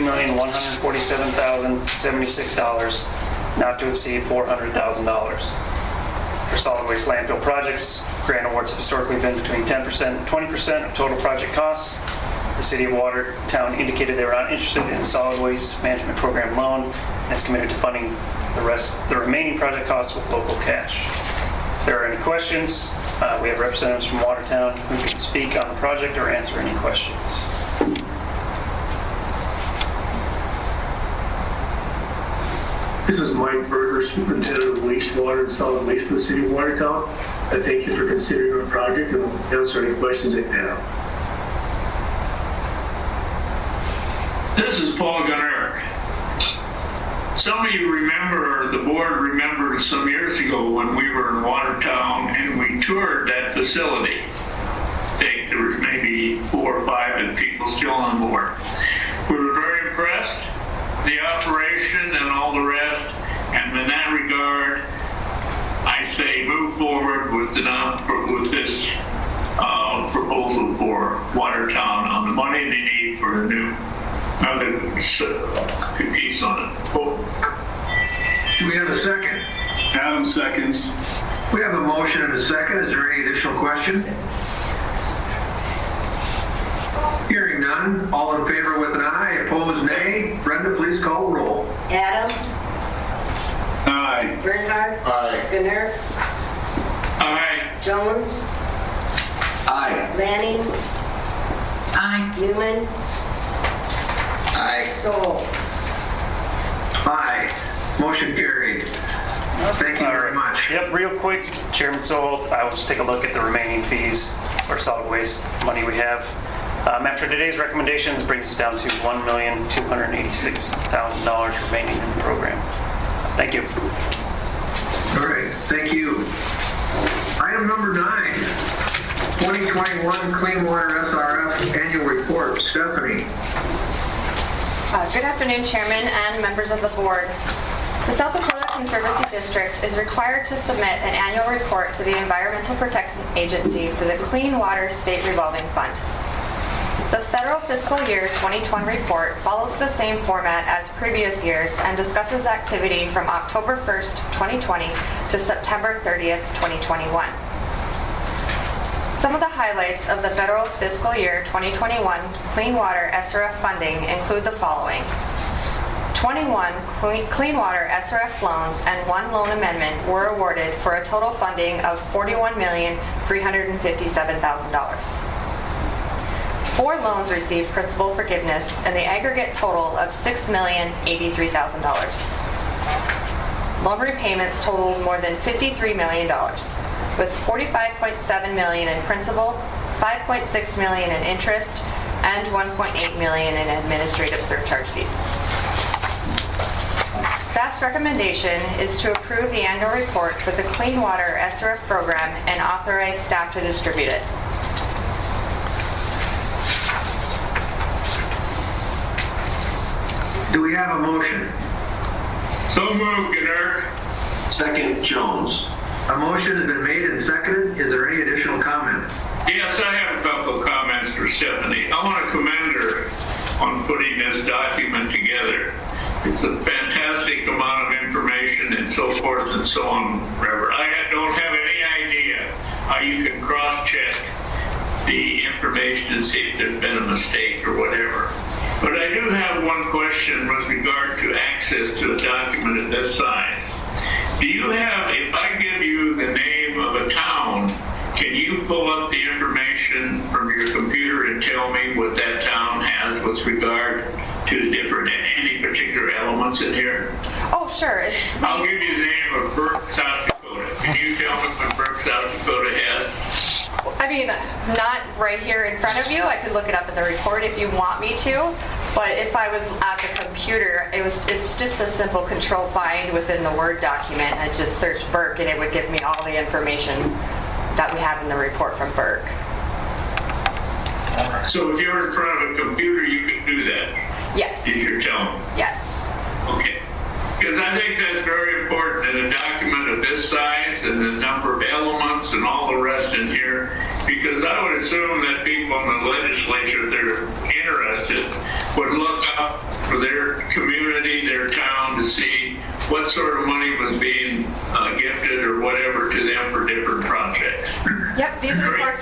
$2,147,076, not to exceed $400,000. For solid waste landfill projects, grant awards have historically been between 10% and 20% of total project costs. The City of Watertown indicated they were not interested in the solid waste management program loan and is committed to funding the remaining project costs with local cash. If there are any questions, we have representatives from Watertown who can speak on the project or answer any questions. This This is Mike Berger, Superintendent of Wastewater and Solid Waste for the City of Watertown. I thank you for considering our project and will answer any questions that you have. This is Paul Gunnar. Some of you remember, or the board remembers some years ago when we were in Watertown and we toured that facility. I think there was maybe 4 or 5 people still on board. We were very impressed, the operation and all the rest, and in that regard, I say move forward with this proposal for Watertown on the money they need for a new piece on it. Do we have a second? Adam seconds. We have a motion and a second. Is there any additional questions? Hearing none. All in favor with an aye, opposed nay. Brenda, please call the roll. Adam, Aye. Bernhardt, Aye. Gunnar, Aye. Jones, Aye. Lanning, Aye. Newman, Aye. Sol. Aye. Motion carried. Thank you very much. Yep, real quick, Chairman Sol, I will just take a look at the remaining fees or solid waste money we have. After today's recommendations, brings us down to $1,286,000 remaining in the program. Thank you. All right, thank you. Item number 9, 2021 Clean Water SRF Annual Report. Stephanie. Good afternoon, Chairman and members of the board. The South Dakota Conservancy District is required to submit an annual report to the Environmental Protection Agency for the Clean Water State Revolving Fund. The federal fiscal year 2020 report follows the same format as previous years and discusses activity from October 1st, 2020 to September 30th, 2021. Some of the highlights of the federal fiscal year 2021 Clean Water SRF funding include the following. 21 Clean Water SRF loans and 1 loan amendment were awarded for a total funding of $41,357,000. 4 loans received principal forgiveness in the aggregate total of $6,083,000. Loan repayments totaled more than $53 million, with $45.7 million in principal, $5.6 million in interest, and $1.8 million in administrative surcharge fees. Staff's recommendation is to approve the annual report for the Clean Water SRF program and authorize staff to distribute it. Do we have a motion? So moved, Gunnar. Second, Jones. A motion has been made and seconded. Is there any additional comment? Yes, I have a couple of comments for Stephanie. I want to commend her on putting this document together. It's a fantastic amount of information and so forth and so on, Reverend. I don't have any idea how you can cross-check the information and see if there's been a mistake or whatever. But I do have one question with regard to access to a document of this size. Do you have, if I give you the name of a town, can you pull up the information from your computer and tell me what that town has with regard to different, any particular elements in here? Oh, sure. I'll give you the name of Burke, South Dakota. Can you tell me what Burke, South Dakota has? I mean, not right here in front of you. I could look it up in the report if you want me to. But if I was at the computer, it's just a simple control find within the Word document. I'd just search Burke and it would give me all the information that we have in the report from Burke. So if you're in front of a computer, you can do that? Yes. If you're telling me? Yes. Okay. Because I think that's very important in a document of this size and the number of elements and all the rest in here. Because I would assume that people in the legislature that are interested would look up for their community, their town, to see what sort of money was being gifted or whatever to them for different projects. Yep, these reports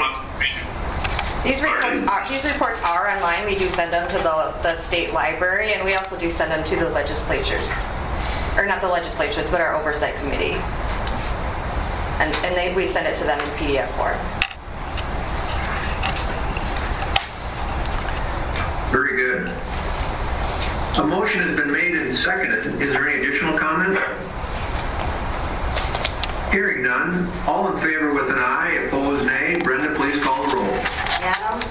are online. We do send them to the state library, and we also do send them to the legislatures, or not the legislatures, but our oversight committee. And we send it to them in PDF form. Very good. A motion has been made and seconded. Is there any additional comment? Hearing none. All in favor with an aye, opposed nay. Brenda, please call the roll. Adam,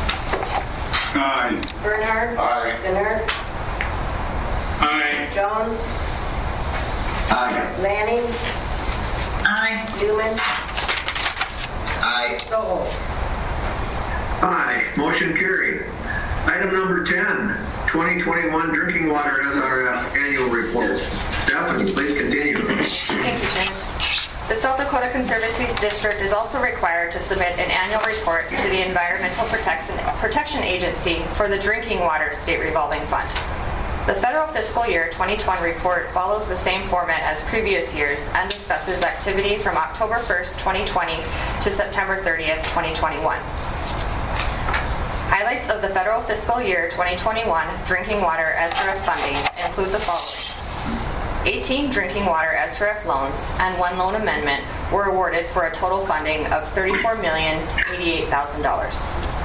Aye. Bernhardt, Aye. Leonard, Aye. Jones, Aye. Lanning, Aye. Newman, Aye. Stoll. Aye. Motion carried. Item number 10, 2021 Drinking Water SRF Annual Report. Stephanie, please continue. Thank you, Jim. The South Dakota Conservancy District is also required to submit an annual report to the Environmental Protection Agency for the Drinking Water State Revolving Fund. The federal fiscal year 2020 report follows the same format as previous years and discusses activity from October 1st, 2020 to September 30th, 2021. Highlights of the federal fiscal year 2021 drinking water SRF funding include the following. 18 drinking water SRF loans and 1 loan amendment were awarded for a total funding of $34,088,000.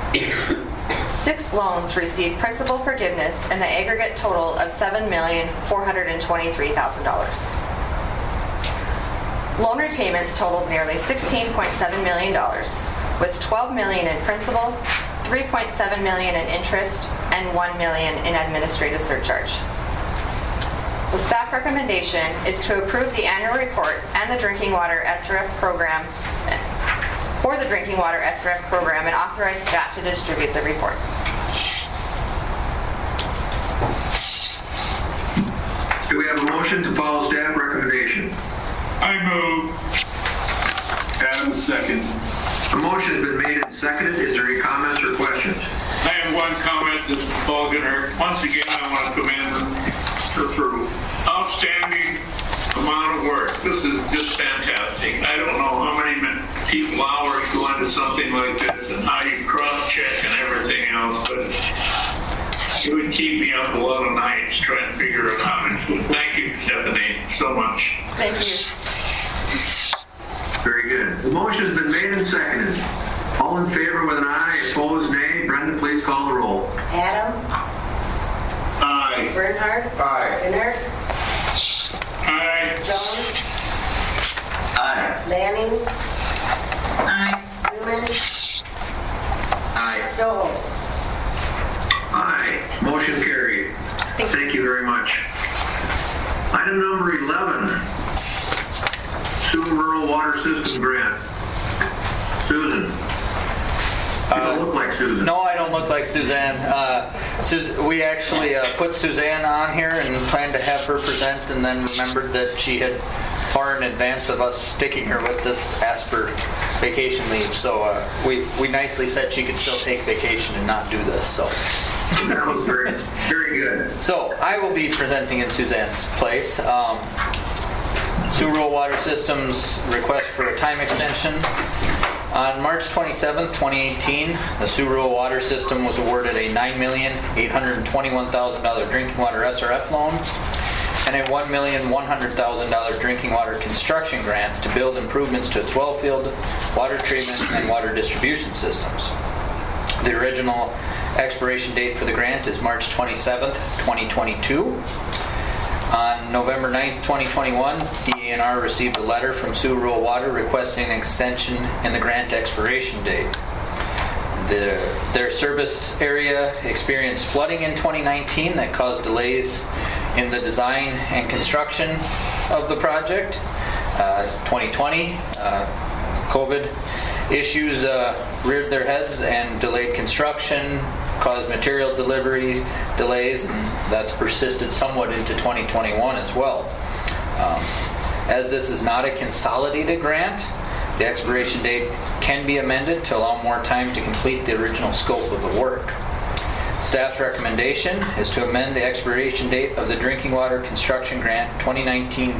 6 loans received principal forgiveness in the aggregate total of $7,423,000. Loan repayments totaled nearly $16.7 million, with $12 million in principal, $3.7 million in interest, and $1 million in administrative surcharge. The staff recommendation is to approve the annual report and the drinking water SRF program for the drinking water SRF program and authorize staff to distribute the report. Do we have a motion to follow staff recommendation? I move. Adam, second. A motion has been made and seconded. Is there any comments or questions? I have one comment. This is Paul Gunnar. Once again, I want to commend her for outstanding amount of work. This is just fantastic. I don't know how many people hours go into something like this and how you cross-check and everything else, but it would keep me up a lot of nights trying to figure it out. Thank you, Stephanie, so much. Thank you. Very good. The motion has been made and seconded. All in favor with an aye, opposed nay. Brenda, please call the roll. Adam, Aye. Bernhardt, Aye. Leonard, Aye. Jones, Aye. Lanning, Aye. Newman, Aye. Stoll. Aye. Motion carried. Thank you very much. Item number 11, Sioux Rural Water System Grant. Susan. You don't look like Susan. No, I don't look like Suzanne. We actually put Suzanne on here and planned to have her present, and then remembered that she had, far in advance of us sticking her with this, asked for vacation leave. So we nicely said she could still take vacation and not do this. So That was very, very good. So I will be presenting in Suzanne's place. Sioux Rural Water Systems request for a time extension. On March 27, 2018, the Sioux Rural Water System was awarded a $9,821,000 drinking water SRF loan and a $1,100,000 drinking water construction grant to build improvements to its well field, water treatment, and water distribution systems. The original expiration date for the grant is March 27, 2022. On November 9, 2021, DANR received a letter from Sioux Rural Water requesting an extension in the grant expiration date. Their service area experienced flooding in 2019 that caused delays in the design and construction of the project. 2020, COVID issues reared their heads and delayed construction, caused material delivery delays, and that's persisted somewhat into 2021 as well. As this is not a consolidated grant, the expiration date can be amended to allow more time to complete the original scope of the work. Staff's recommendation is to amend the expiration date of the Drinking Water Construction Grant 2019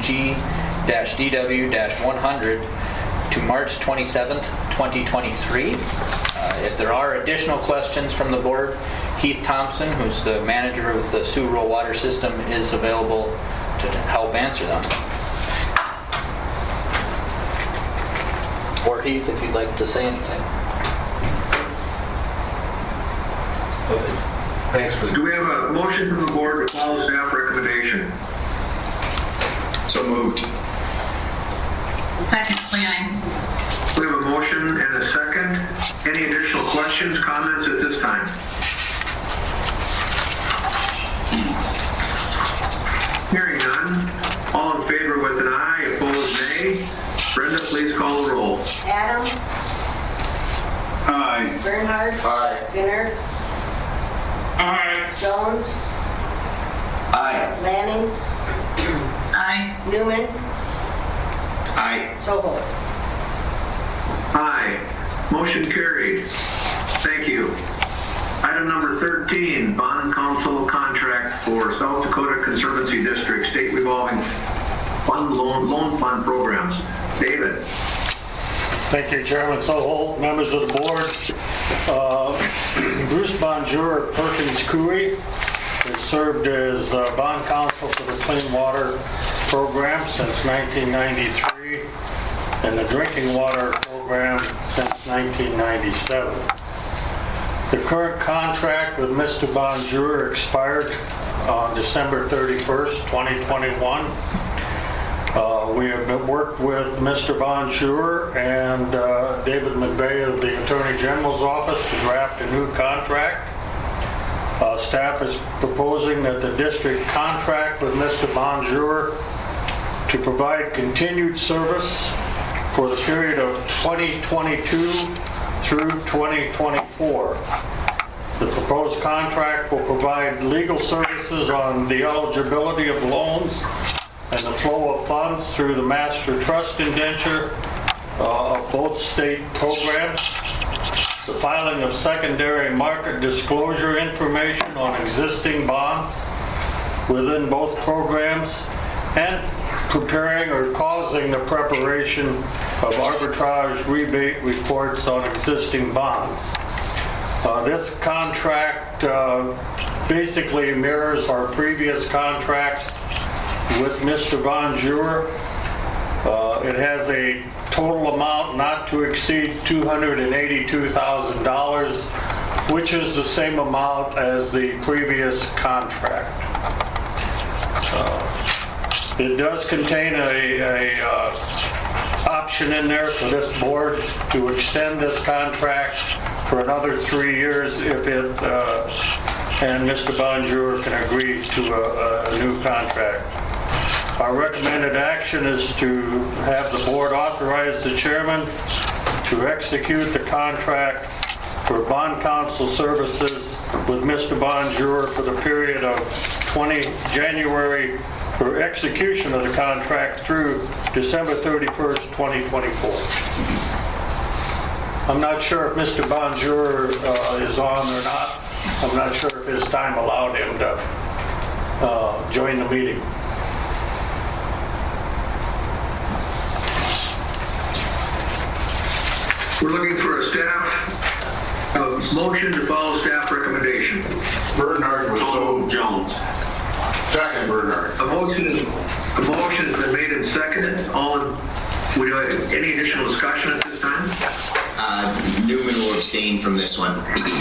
G-DW-100 to March 27th, 2023. If there are additional questions from the board, Heath Thompson, who's the manager of the Sioux Rural Water System, is available to help answer them. Or Heath, if you'd like to say anything. Thanks for Do we have a motion from the board to follow staff recommendation? So moved. Second, Lanning. We have a motion and a second. Any additional questions, comments at this time? Hearing none. All in favor with an aye, opposed nay. Brenda, please call the roll. Adam, Aye. Bernhard, Aye. Gunnar, Aye. Jones, Aye. Lanning, Aye. Newman, Aye. Soholt. Aye. Motion carried. Thank you. Item number 13, bond council contract for South Dakota Conservancy District State Revolving Fund Loan Fund Programs. David. Thank you, Chairman Soholt, members of the board. Bruce Bonjour of Perkins Coie has served as bond counsel for the Clean Water Program since 1993 and the Drinking Water Program since 1997. The current contract with Mr. Bonjour expired on December 31st, 2021. We have worked with Mr. Bonjour and David McVeigh of the Attorney General's office to draft a new contract. Staff is proposing that the district contract with Mr. Bonjour to provide continued service for the period of 2022 through 2024. The proposed contract will provide legal services on the eligibility of loans and the flow of funds through the master trust indenture of both state programs, the filing of secondary market disclosure information on existing bonds within both programs, and preparing or causing the preparation of arbitrage rebate reports on existing bonds. This contract basically mirrors our previous contracts with Mr. Bonjour. It has a total amount not to exceed $282,000, which is the same amount as the previous contract. It does contain a option in there for this board to extend this contract for another 3 years if it and Mr. Bonjour can agree to a new contract. Our recommended action is to have the board authorize the chairman to execute the contract for bond counsel services with Mr. Bonjour for the period of January for execution of the contract through December 31st, 2024. I'm not sure if Mr. Bonjour is on or not. I'm not sure if his time allowed him to join the meeting. We're looking for a motion to follow staff recommendation. Bernhard was so Jones. Second, Bernhard. A motion has been made and seconded. Would you have any additional discussion at this time? Newman will abstain from this one.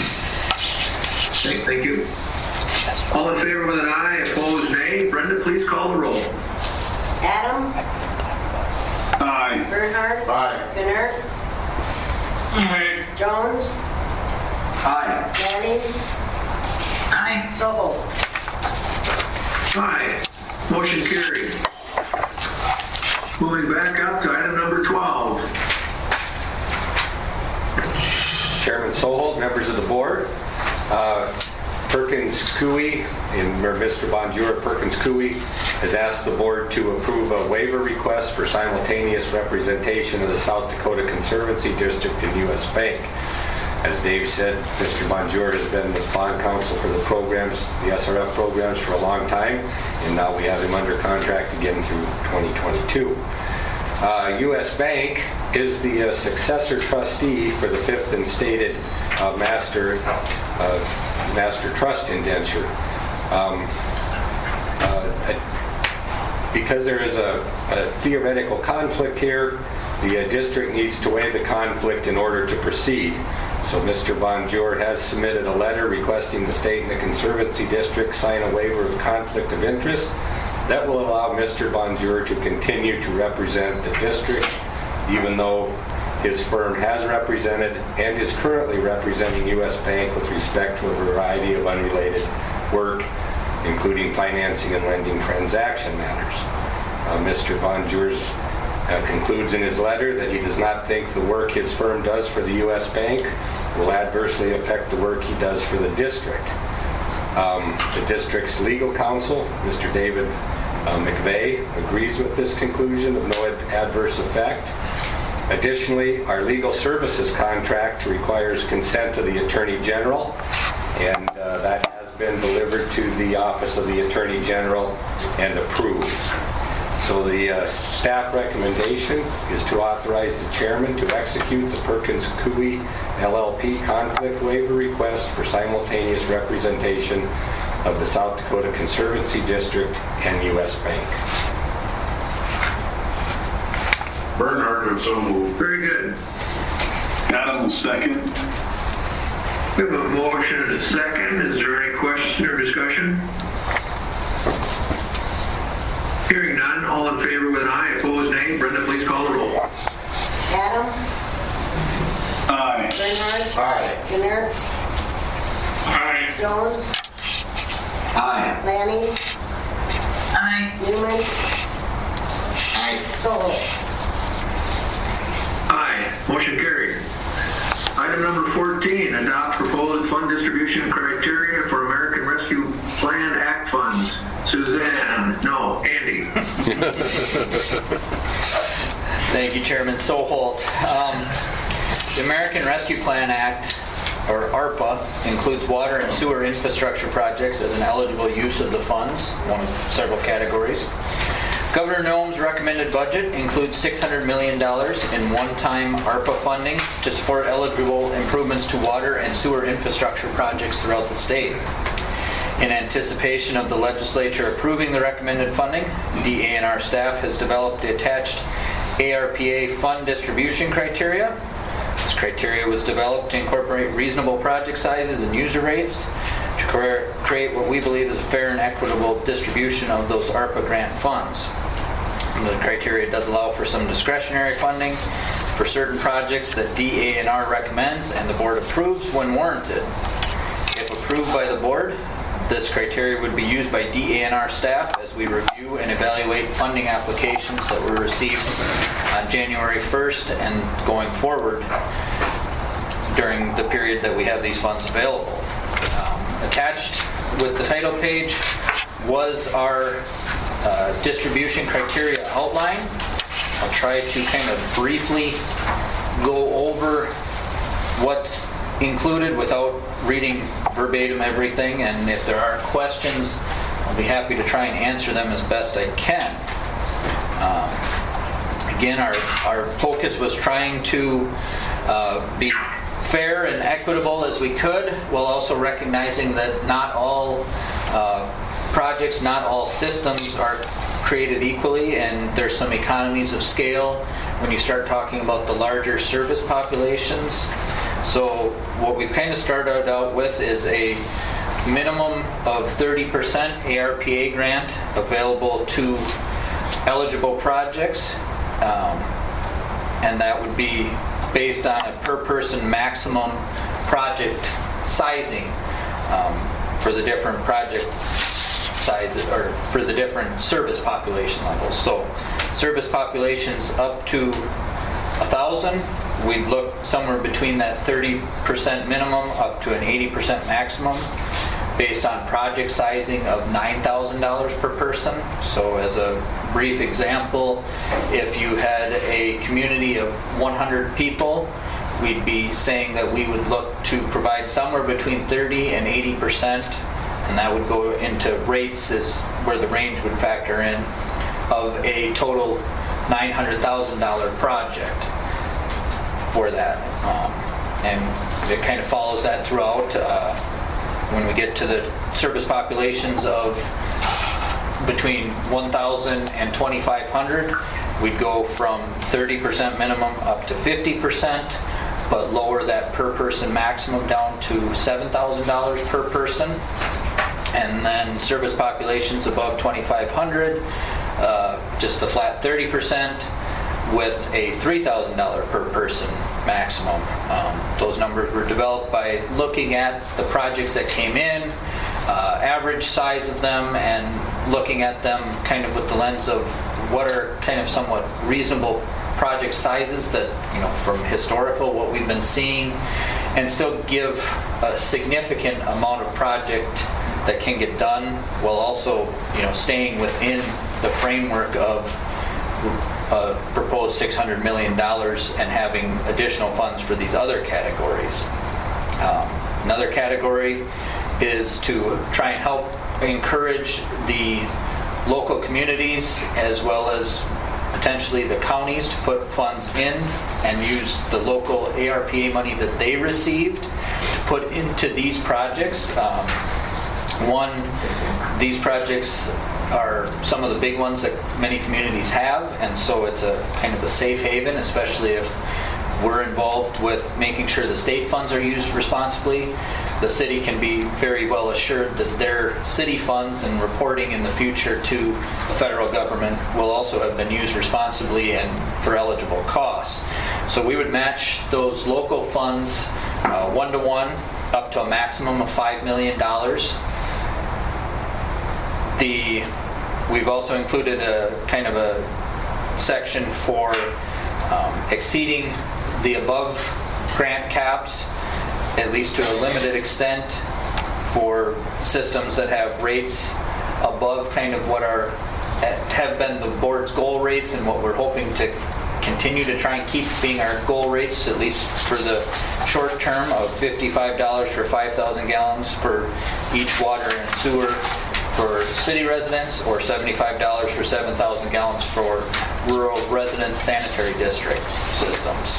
Thank you. All in favor with an aye, opposed nay. Brenda, please call the roll. Adam, Aye. Bernhard, Aye. Gunnar, Aye. Jones, Aye. Lanning, Aye. Soholt. Aye. Motion carried. Moving back up to item number 12. Chairman Soholt, members of the board, Perkins Coie, or Mr. Bonjour of Perkins Coie, has asked the board to approve a waiver request for simultaneous representation of the South Dakota Conservancy District in U.S. Bank. As Dave said, Mr. Bonjour has been the bond counsel for the programs, the SRF programs, for a long time, and now we have him under contract again through 2022. U.S. Bank is the successor trustee for the fifth and stated master trust indenture. Because there is a theoretical conflict here, the district needs to waive the conflict in order to proceed. So Mr. Bonjour has submitted a letter requesting the state and the Conservancy District sign a waiver of conflict of interest that will allow Mr. Bonjour to continue to represent the district, even though his firm has represented and is currently representing U.S. Bank with respect to a variety of unrelated work, including financing and lending transaction matters. Mr. Bonjour concludes in his letter that he does not think the work his firm does for the U.S. Bank will adversely affect the work he does for the district. The district's legal counsel, Mr. David McVeigh, agrees with this conclusion of no adverse effect. Additionally, our legal services contract requires consent of the Attorney General, and that has been delivered to the Office of the Attorney General and approved. So the staff recommendation is to authorize the chairman to execute the Perkins Coie LLP conflict waiver request for simultaneous representation of the South Dakota Conservancy District and U.S. Bank. Bernhardt, so moved. Very good. Adam will second. We have a motion and a second. Is there any question or discussion? Hearing none, all in favor with an aye, opposed nay. Brenda, please call the roll. Adam? Aye. Bernhardt? Aye. Kinner? Aye. Jones? Aye. Lanning? Aye. Newman? Aye. Stoll? Aye. Motion carried. Item number 14, adopt proposed fund distribution criteria for American Rescue Plan Act funds. Suzanne, no, Andy. Thank you, Chairman Soholt. The American Rescue Plan Act, or ARPA, includes water and sewer infrastructure projects as an eligible use of the funds, one of several categories. Governor Noem's recommended budget includes $600 million in one-time ARPA funding to support eligible improvements to water and sewer infrastructure projects throughout the state. In anticipation of the legislature approving the recommended funding, DANR staff has developed the attached ARPA fund distribution criteria. This criteria was developed to incorporate reasonable project sizes and user rates to create what we believe is a fair and equitable distribution of those ARPA grant funds. The criteria does allow for some discretionary funding for certain projects that DANR recommends and the board approves when warranted. If approved by the board, this criteria would be used by DANR staff as we review and evaluate funding applications that were received on January 1st and going forward during the period that we have these funds available. Attached with the title page was our distribution criteria outline. I'll try to kind of briefly go over what's included without reading verbatim everything, and if there are questions, I'll be happy to try and answer them as best I can. Again, our focus was trying to be fair and equitable as we could, while also recognizing that not all projects, not all systems are created equally, and there's some economies of scale when you start talking about the larger service populations. So what we've kind of started out with is a minimum of 30% ARPA grant available to eligible projects, and that would be based on a per person maximum project sizing for the different project sizes, or for the different service population levels. So service populations up to 1,000, we'd look somewhere between that 30% minimum up to an 80% maximum based on project sizing of $9,000 per person. So as a brief example, if you had a community of 100 people, we'd be saying that we would look to provide somewhere between 30 and 80%, and that would go into rates is where the range would factor in, of a total $900,000 project for that. And it kind of follows that throughout. When we get to the service populations of between 1,000 and 2,500, we'd go from 30% minimum up to 50%, but lower that per person maximum down to $7,000 per person. And then service populations above 2,500, just the flat 30% with a $3,000 per person maximum. Those numbers were developed by looking at the projects that came in, average size of them, and looking at them kind of with the lens of what are kind of somewhat reasonable project sizes that, from historical, what we've been seeing, and still give a significant amount of project that can get done while also, staying within the framework of proposed $600 million and having additional funds for these other categories. Another category is to try and help encourage the local communities as well as potentially the counties to put funds in and use the local ARPA money that they received to put into these projects. These projects are some of the big ones that many communities have, and so it's a kind of a safe haven, especially if we're involved with making sure the state funds are used responsibly. The city can be very well assured that their city funds and reporting in the future to the federal government will also have been used responsibly and for eligible costs. So we would match those local funds 1-to-1 up to a maximum of $5 million. We've also included a kind of a section for exceeding the above grant caps, at least to a limited extent, for systems that have rates above kind of what have been the board's goal rates and what we're hoping to continue to try and keep being our goal rates, at least for the short term, of $55 for 5,000 gallons for each water and sewer for city residents, or $75 for 7,000 gallons for rural residents sanitary district systems.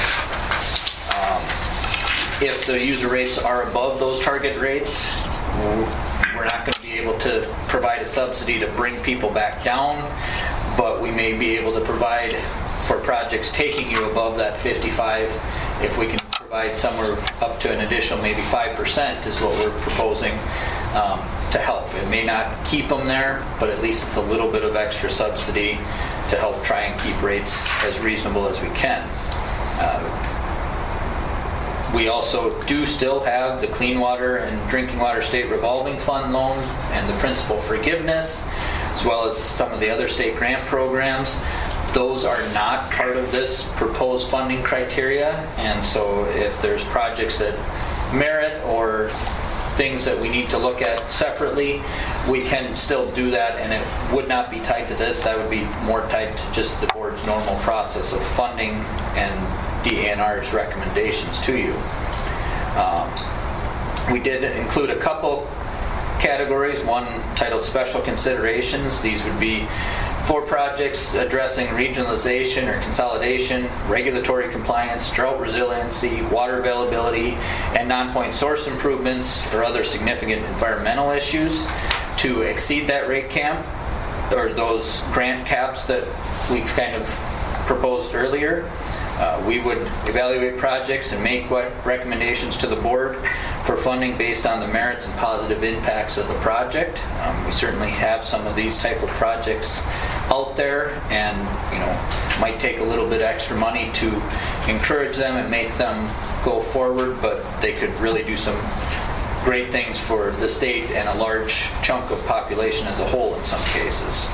If the user rates are above those target rates, we're not going to be able to provide a subsidy to bring people back down, but we may be able to provide for projects taking you above that 55, if we can provide somewhere up to an additional maybe 5% is what we're proposing to help. It may not keep them there, but at least it's a little bit of extra subsidy to help try and keep rates as reasonable as we can. We also do still have the Clean Water and Drinking Water State Revolving Fund loan and the principal forgiveness, as well as some of the other state grant programs. Those are not part of this proposed funding criteria, and so if there's projects that merit or things that we need to look at separately, we can still do that, and it would not be tied to this. That would be more tied to just the board's normal process of funding and DANR's recommendations to you. We did include a couple categories, one titled Special Considerations. These would be for projects addressing regionalization or consolidation, regulatory compliance, drought resiliency, water availability, and non-point source improvements or other significant environmental issues to exceed that rate cap or those grant caps that we've kind of proposed earlier. We would evaluate projects and make recommendations to the board for funding based on the merits and positive impacts of the project. We certainly have some of these type of projects out there, and might take a little bit extra money to encourage them and make them go forward, but they could really do some great things for the state and a large chunk of population as a whole in some cases.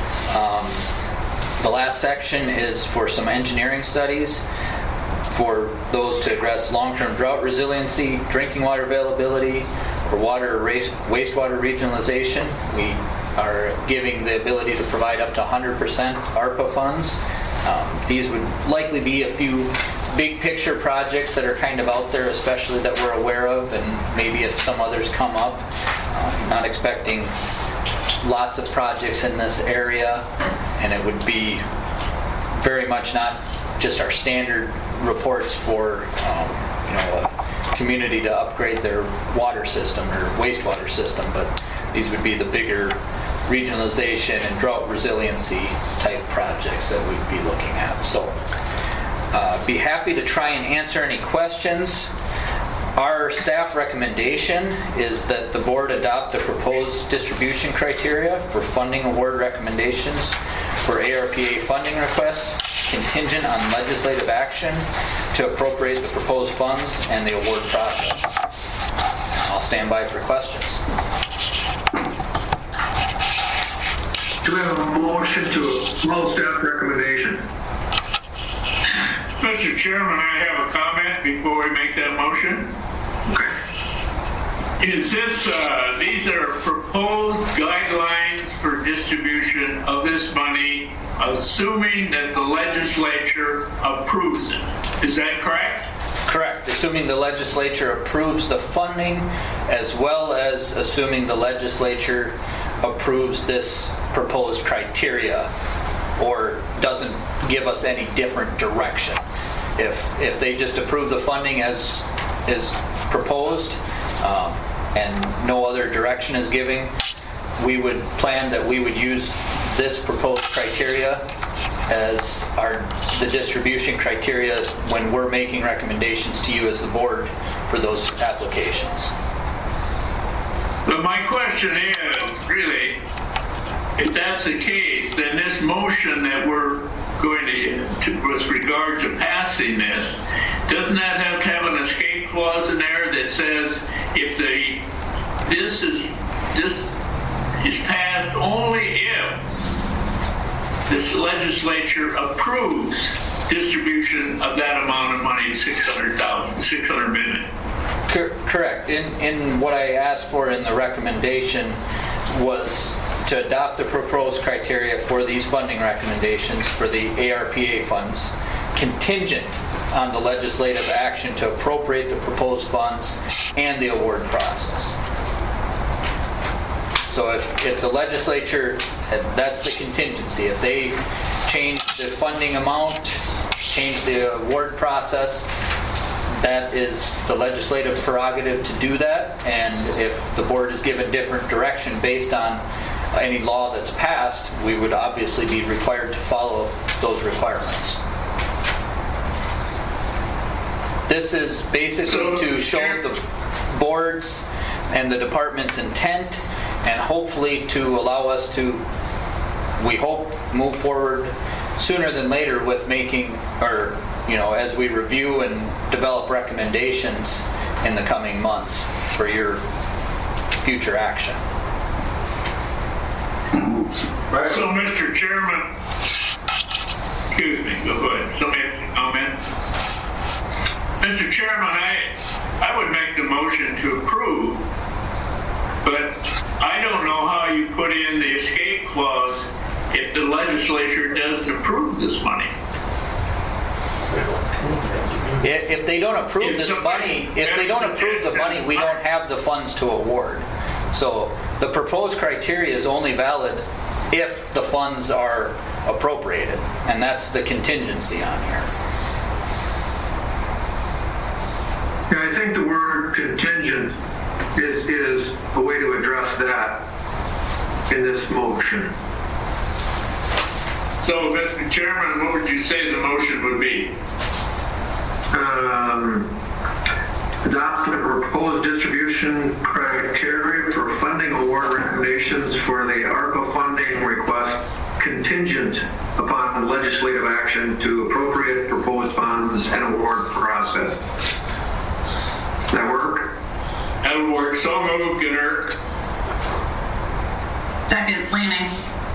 The last section is for some engineering studies for those to address long-term drought resiliency, drinking water availability, or water or wastewater regionalization. We are giving the ability to provide up to 100% ARPA funds. These would likely be a few big picture projects that are kind of out there, especially that we're aware of, and maybe if some others come up. Not expecting lots of projects in this area, and it would be very much not just our standard reports for a community to upgrade their water system or wastewater system, but these would be the bigger regionalization and drought resiliency type projects that we'd be looking at. So Be happy to try and answer any questions. Our staff recommendation is that the board adopt the proposed distribution criteria for funding award recommendations for ARPA funding requests contingent on legislative action to appropriate the proposed funds and the award process. I'll stand by for questions. Do we have a motion to approve staff recommendation? Mr. Chairman, I have a comment before we make that motion. Okay. Is this, these are proposed guidelines for distribution of this money, assuming that the legislature approves it. Is that correct? Correct. Assuming the legislature approves the funding, as well as assuming the legislature approves this proposed criteria or doesn't give us any different direction. If they just approve the funding as is proposed and no other direction is giving, we would plan that we would use this proposed criteria as the distribution criteria when we're making recommendations to you as the board for those applications. But my question is, really, if that's the case, then this motion that we're going to with regard to passing this, doesn't that have to have an escape clause in there that says if this is passed only if this legislature approves distribution of that amount of money, $600 million? Correct. In what I asked for in the recommendation was to adopt the proposed criteria for these funding recommendations for the ARPA funds, contingent on the legislative action to appropriate the proposed funds and the award process. So if the legislature, that's the contingency, if they change the funding amount, change the award process, that is the legislative prerogative to do that, and if the board is given different direction based on any law that's passed, we would obviously be required to follow those requirements. This is basically to show the board's and the department's intent, and hopefully to allow us to, we hope, move forward sooner than later with making, or as we review and develop recommendations in the coming months for your future action. So, Mr. Chairman, excuse me, go ahead. Somebody have a comment? Mr. Chairman, I would make the motion to approve, but I don't know how you put in the escape clause if the legislature doesn't approve this money. If they don't approve this money, we don't have the funds to award. So the proposed criteria is only valid if the funds are appropriated, and that's the contingency on here. Yeah, I think the word contingent is a way to address that in this motion. So, Mr. Chairman, what would you say the motion would be? Adopt the proposed distribution criteria for funding award recommendations for the ARPA funding request contingent upon legislative action to appropriate proposed funds and award process. That work? That'll work. So moved, Gunnar. Second, Lanning.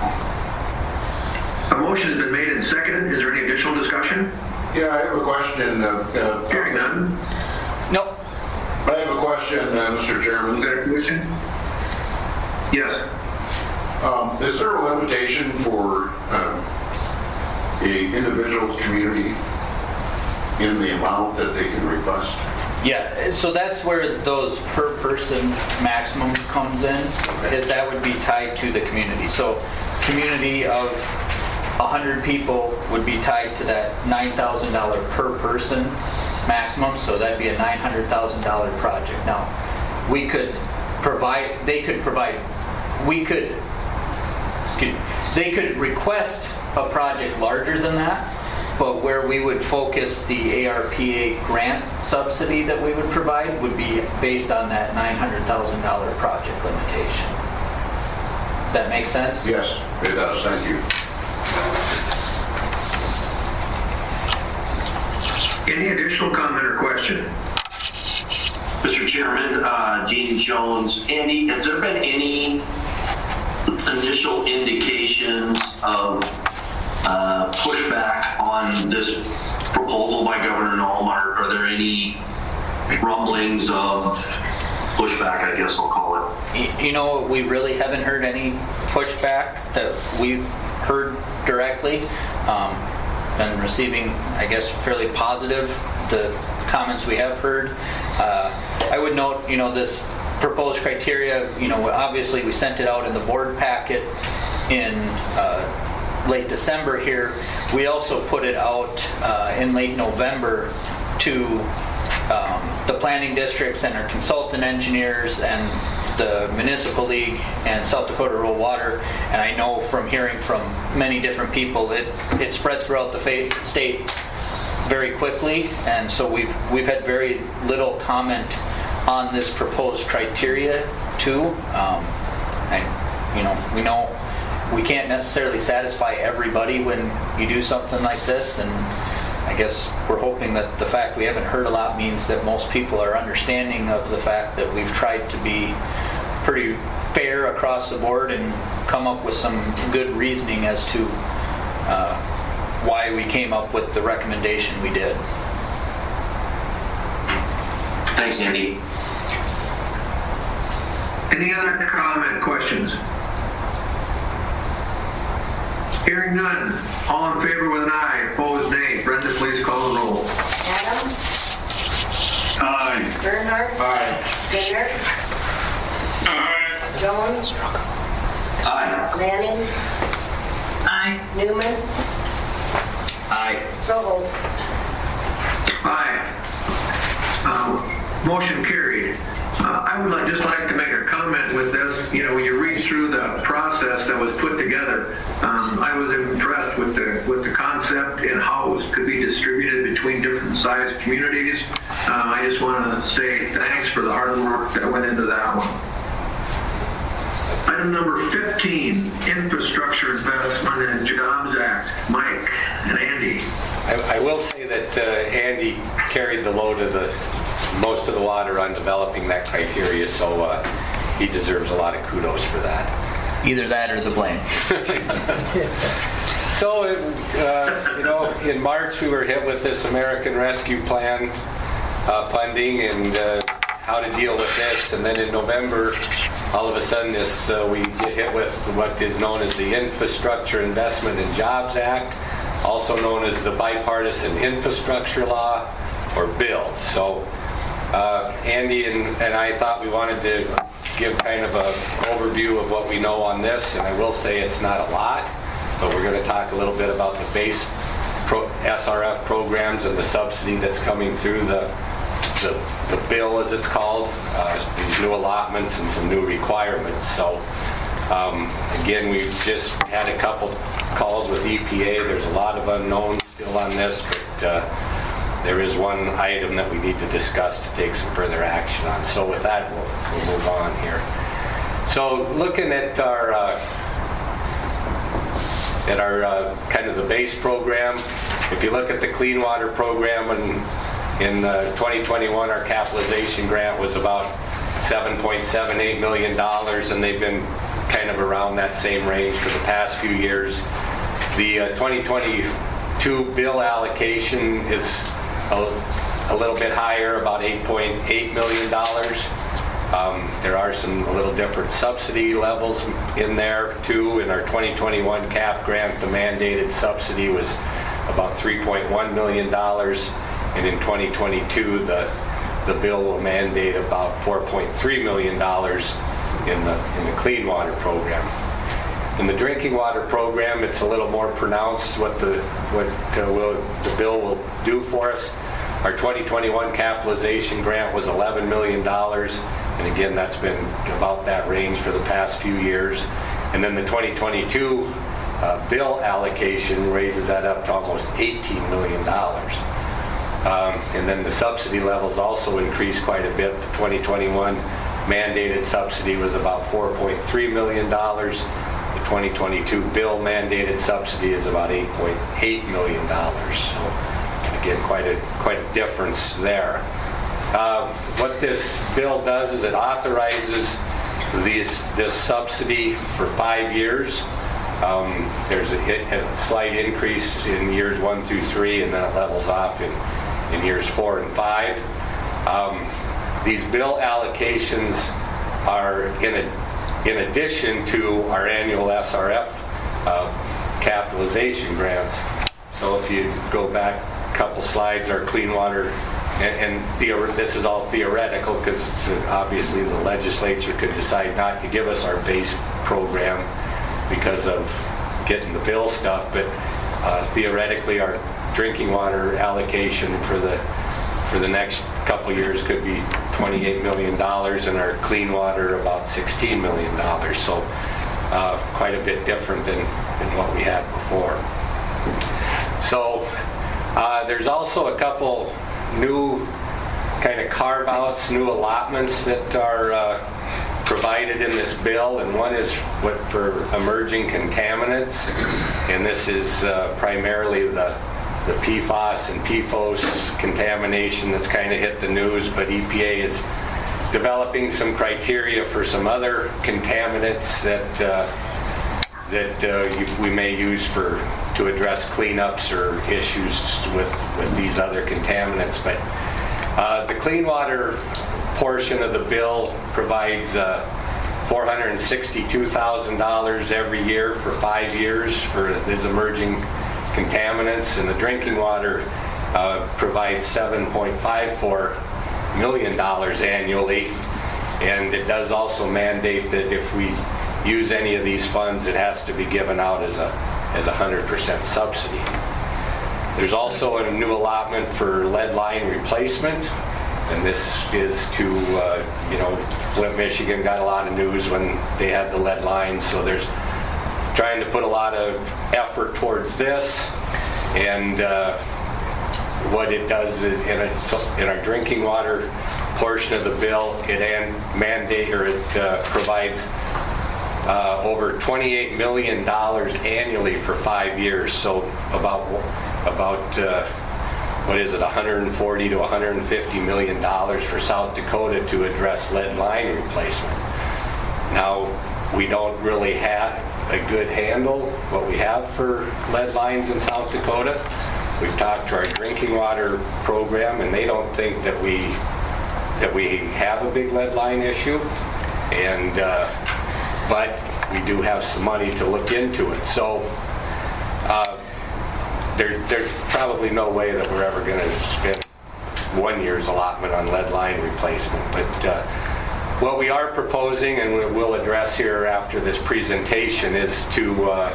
A motion has been made and seconded. Is there any additional discussion? Yeah, I have a question. Hearing none. Nope. I have a question, Mr. Chairman. Got a question? Yes. Is there a limitation for a individual community in the amount that they can request? Yeah, so that's where those per person maximum comes in, is that would be tied to the community. So community of 100 people would be tied to that $9,000 per person maximum, so that'd be a $900,000 project. Now, they could request a project larger than that, But where we would focus the ARPA grant subsidy that we would provide would be based on that $900,000 project limitation. Does that make sense? Yes, it does. Thank you. Any additional comment or question? Mr. Chairman, Gene Jones. Andy, has there been any initial indications of pushback on this proposal by Governor Nome? Are there any rumblings of pushback, I guess I'll call it? You know, we really haven't heard any pushback that we've heard directly. Been receiving, I guess, fairly positive the comments we have heard. I would note, you know, this proposed criteria, you know, obviously we sent it out in the board packet in late December here. We also put it out in late November to the planning districts and our consultant engineers and the Municipal League and South Dakota Rural Water, and I know from hearing from many different people, it spread throughout the state very quickly, and so we've had very little comment on this proposed criteria too. We know we can't necessarily satisfy everybody when you do something like this, and I guess we're hoping that the fact we haven't heard a lot means that most people are understanding of the fact that we've tried to be pretty fair across the board and come up with some good reasoning as to why we came up with the recommendation we did. Thanks, Andy. Any other comment, questions? Hearing none. All in favor with an aye, opposed nay. Brenda, please call the roll. Adam? Aye. Bernhardt? Aye. Gaynor? Aye. Jones? Aye. Lanning? Aye. Newman? Aye. So moved. Aye. Motion carried. I would just like to make a comment with this. You know, when you read through the process that was put together, I was impressed with the concept and how it could be distributed between different sized communities. I just want to say thanks for the hard work that went into that one. Item number 15, Infrastructure Investment and Jobs Act. Mike and Andy. I will say that Andy carried the load of most of the water on developing that criteria, so he deserves a lot of kudos for that. Either that or the blame. So, in March we were hit with this American Rescue Plan funding and how to deal with this, and then in November, all of a sudden we get hit with what is known as the Infrastructure Investment and Jobs Act, also known as the Bipartisan Infrastructure Law, or bill. So Andy and I thought we wanted to give kind of an overview of what we know on this, and I will say it's not a lot, but we're going to talk a little bit about the base SRF programs and the subsidy that's coming through the bill, as it's called, these new allotments and some new requirements. So again, we've just had a couple calls with EPA. There's a lot of unknowns still on this, but there is one item that we need to discuss to take some further action on. So with that, we'll move on here. So looking at our kind of the base program, if you look at the Clean Water Program, in 2021, our capitalization grant was about $7.78 million, and they've been kind of around that same range for the past few years. The 2022 bill allocation is a little bit higher, about $8.8 million. There are some a little different subsidy levels in there too. In our 2021 CAP grant, the mandated subsidy was about $3.1 million, and in 2022 the bill will mandate about $4.3 million in the Clean Water Program. In the Drinking Water Program, it's a little more pronounced what the bill will do for us. Our 2021 capitalization grant was $11 million, and again, that's been about that range for the past few years. And then the 2022 bill allocation raises that up to almost $18 million. And then the subsidy levels also increased quite a bit. The 2021 mandated subsidy was about $4.3 million. The 2022 bill mandated subsidy is about $8.8 million. So again, quite a difference there. What this bill does is it authorizes this subsidy for 5 years. There's a slight increase in years 1 through 3, and then it levels off in years 4 and 5. These bill allocations are in addition to our annual SRF capitalization grants. So if you go back a couple slides, our clean water, and this is all theoretical because obviously the legislature could decide not to give us our base program because of getting the bill stuff, but theoretically our drinking water allocation for the next couple years could be $28 million, and our clean water about $16 million. So quite a bit different than what we had before. So there's also a couple new kind of carve-outs, new allotments that are provided in this bill, and one is for emerging contaminants, and this is primarily the PFAS and PFOS contamination that's kind of hit the news, but EPA is developing some criteria for some other contaminants that we may use to address cleanups or issues with these other contaminants. But the clean water portion of the bill provides $462,000 every year for 5 years for these emerging contaminants, and the drinking water provides $7.54 million annually, and it does also mandate that if we use any of these funds, it has to be given out as a 100% subsidy. There's also a new allotment for lead line replacement, and this is to, Flint, Michigan got a lot of news when they had the lead lines, so there's trying to put a lot of effort towards this. And what it does is in our drinking water portion of the bill, it provides over $28 million annually for 5 years. So about what is it, $140 to $150 million for South Dakota to address lead line replacement. Now, we don't really have a good handle what we have for lead lines in South Dakota. We've talked to our drinking water program, and they don't think that we have a big lead line issue, and but we do have some money to look into it. So there's probably no way that we're ever going to spend 1 year's allotment on lead line replacement, but what we are proposing, and we'll address here after this presentation, is to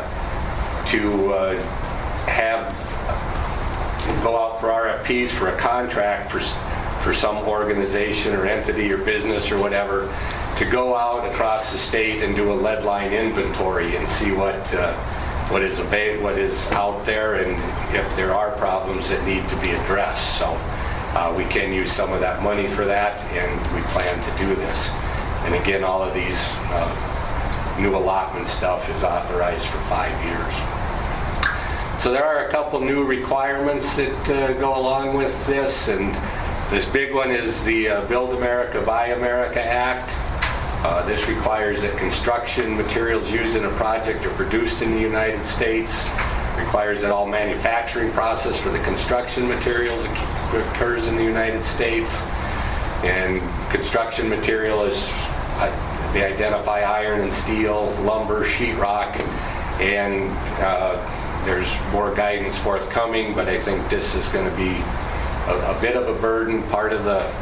go out for RFPs for a contract for some organization or entity or business or whatever to go out across the state and do a lead line inventory and see what is out there, and if there are problems that need to be addressed. So we can use some of that money for that, and we plan to do this. And again, all of these new allotment stuff is authorized for 5 years. So there are a couple new requirements that go along with this, and this big one is the Build America, Buy America Act. This requires that construction materials used in a project are produced in the United States, requires that all manufacturing process for the construction materials occurs in the United States, and construction material is, they identify iron and steel, lumber, sheetrock, and there's more guidance forthcoming, but I think this is going to be a bit of a burden. Part of the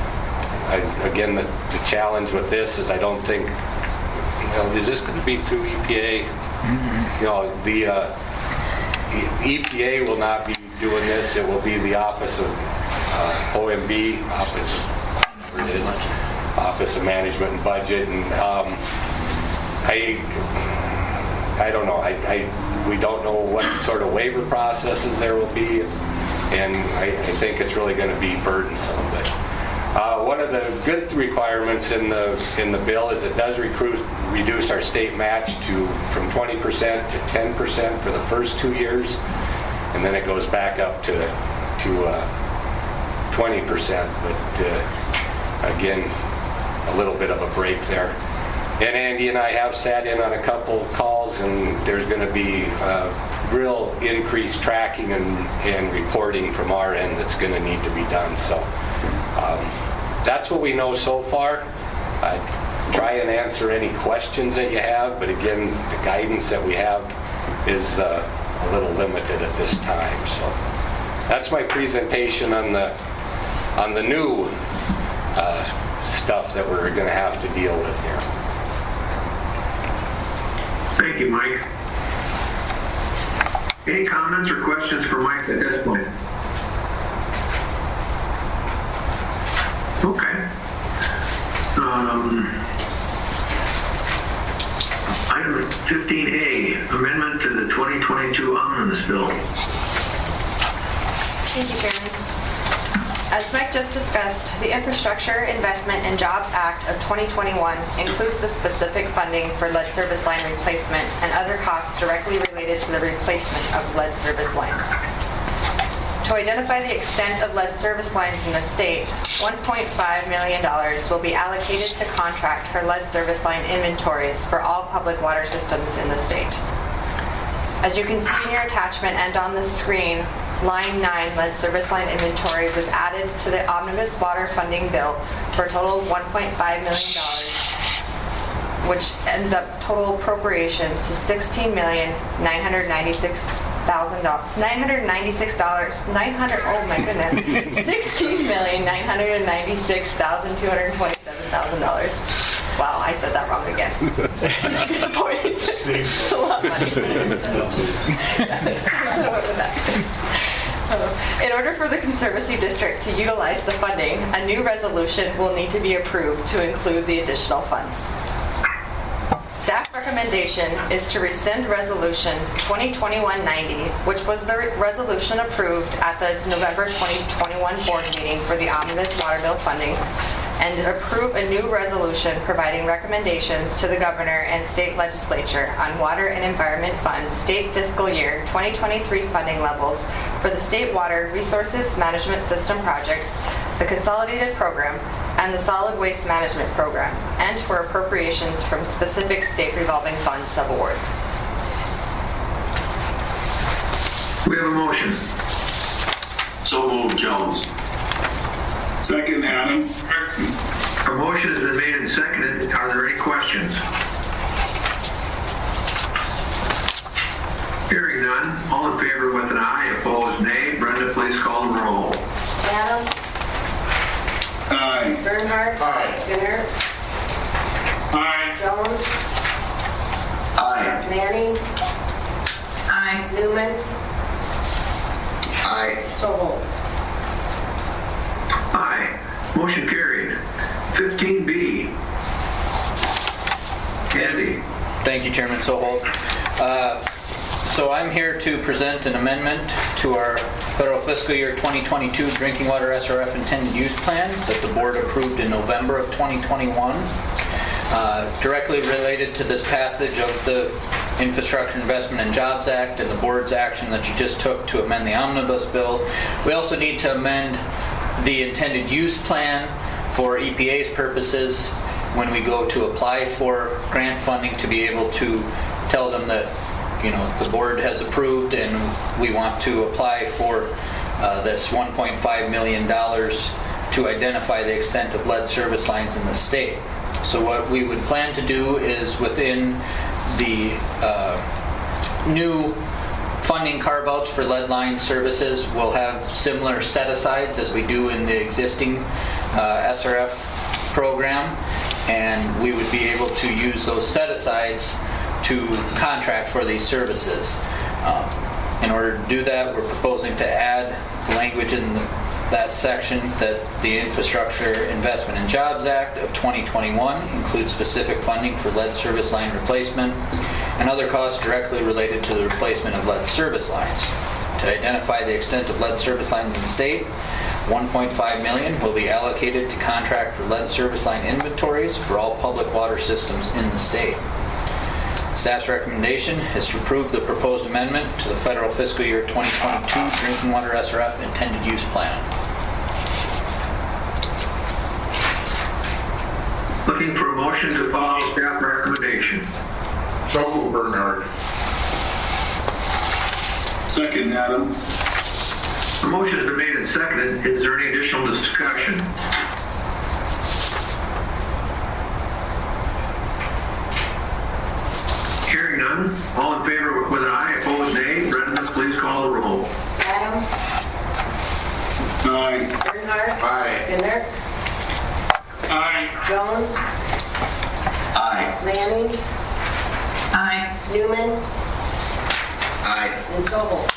challenge with this is I don't think, is this going to be through EPA? The EPA will not be doing this. It will be the Office of OMB, Office of Management and Budget, and I don't know. we don't know what sort of waiver processes there will be, and I think it's really going to be burdensome. But one of the good requirements in the bill is it does reduce our state match from 20% to 10% for the first 2 years, and then it goes back up to 20%. But again, a little bit of a break there. And Andy and I have sat in on a couple calls, and there's going to be real increased tracking and reporting from our end that's going to need to be done. So that's what we know so far. I try and answer any questions that you have, but again, the guidance that we have is a little limited at this time. So that's my presentation on the new stuff that we're going to have to deal with here. Thank you, Mike. Any comments or questions for Mike at this point? Okay. Item 15A, amendment to the 2022 Omnibus Bill. Thank you, Chairman. As Mike just discussed, the Infrastructure Investment and Jobs Act of 2021 includes the specific funding for lead service line replacement and other costs directly related to the replacement of lead service lines. To identify the extent of lead service lines in the state, $1.5 million will be allocated to contract for lead service line inventories for all public water systems in the state. As you can see in your attachment and on the screen, Line 9 lead service line inventory was added to the Omnibus Water Funding Bill for a total of $1.5 million, which ends up total appropriations to $16,996,227. Wow, I said that wrong again. It's a lot of money. In order for the Conservancy District to utilize the funding, a new resolution will need to be approved to include the additional funds. Staff recommendation is to rescind Resolution 2021-90, which was the resolution approved at the November 2021 board meeting for the Omnibus Water Bill funding, and approve a new resolution providing recommendations to the governor and state legislature on Water and Environment Fund state fiscal year 2023 funding levels for the State Water Resources Management System projects, the Consolidated Program, and the Solid Waste Management Program, and for appropriations from specific state revolving fund subawards. We have a motion. So moved, Jones. Second, Adam. A motion has been made and seconded. Are there any questions? Hearing none. All in favor with an aye, opposed nay. Brenda, please call the roll. Adam? Aye. Bernhardt? Aye. Gunner? Aye. Jones? Aye. Manning? Aye. Newman? Aye. Soholt? Aye. Motion carried. 15B. Andy. Thank you, Chairman Soholt. So I'm here to present an amendment to our federal fiscal year 2022 drinking water SRF intended use plan that the board approved in November of 2021. Directly related to this passage of the Infrastructure Investment and Jobs Act and the board's action that you just took to amend the omnibus bill, we also need to amend the intended use plan for EPA's purposes when we go to apply for grant funding, to be able to tell them that, you know, the board has approved and we want to apply for this $1.5 million to identify the extent of lead service lines in the state. So what we would plan to do is, within the new funding carve-outs for lead line services, we'll have similar set-asides as we do in the existing SRF program, and we would be able to use those set-asides to contract for these services. In order to do that, we're proposing to add language in that section that the Infrastructure Investment and Jobs Act of 2021 includes specific funding for lead service line replacement, and other costs directly related to the replacement of lead service lines. To identify the extent of lead service lines in the state, $1.5 million will be allocated to contract for lead service line inventories for all public water systems in the state. Staff's recommendation is to approve the proposed amendment to the federal fiscal year 2022 Drinking Water SRF Intended Use Plan. Looking for a motion to follow staff recommendation. So moved, Bernhardt. Second, Adam. The motion has been made and seconded. Is there any additional discussion? Hearing none. All in favor with an aye, opposed nay. Brenda, please call the roll. Adam. Aye. Bernhardt. Aye. Pinner. Aye. Jones. Aye. Lanning. Aye. Newman. Aye. And Sobel.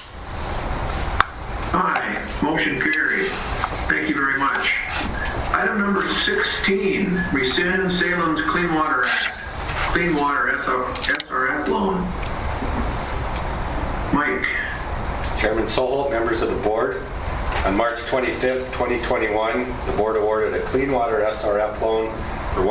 Aye. Motion carried. Thank you very much. Item number 16, rescind Salem's Clean Water Act. Clean Water SRF loan. Mike. Chairman Soholt, members of the board, on March 25th, 2021, the board awarded a Clean Water SRF loan for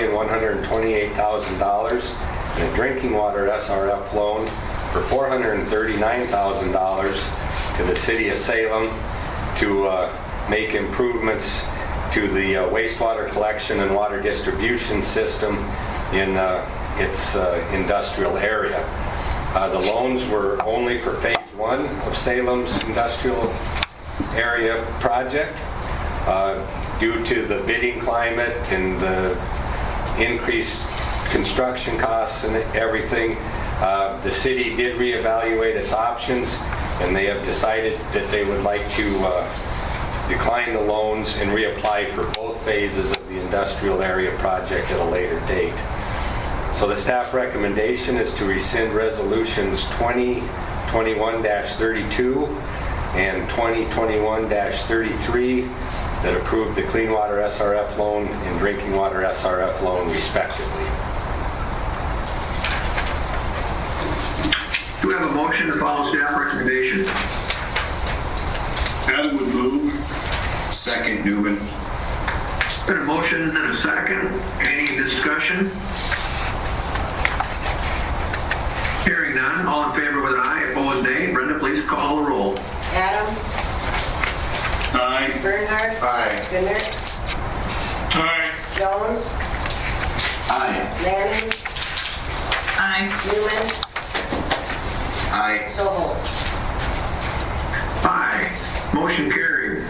$1,128,000 and a Drinking Water SRF loan for $439,000 to the City of Salem to make improvements to the wastewater collection and water distribution system in its industrial area. The loans were only for phase 1 of Salem's industrial area project. Due to the bidding climate and the increased construction costs and everything, the city did reevaluate its options, and they have decided that they would like to decline the loans and reapply for both phases of the industrial area project at a later date. So the staff recommendation is to rescind resolutions 2021-32 and 2021-33 that approved the Clean Water SRF loan and Drinking Water SRF loan respectively. Do we have a motion to follow staff recommendation? Adam would move. Second, Newman. Been a motion and a second. Any discussion? Hearing none. All in favor with an aye, opposed nay. Brenda, please call the roll. Adam. Aye. Bernhardt. Aye. Pinner. Aye. Jones. Aye. Lanning. Aye. Newman. Aye. Sobel. Aye. Motion carried.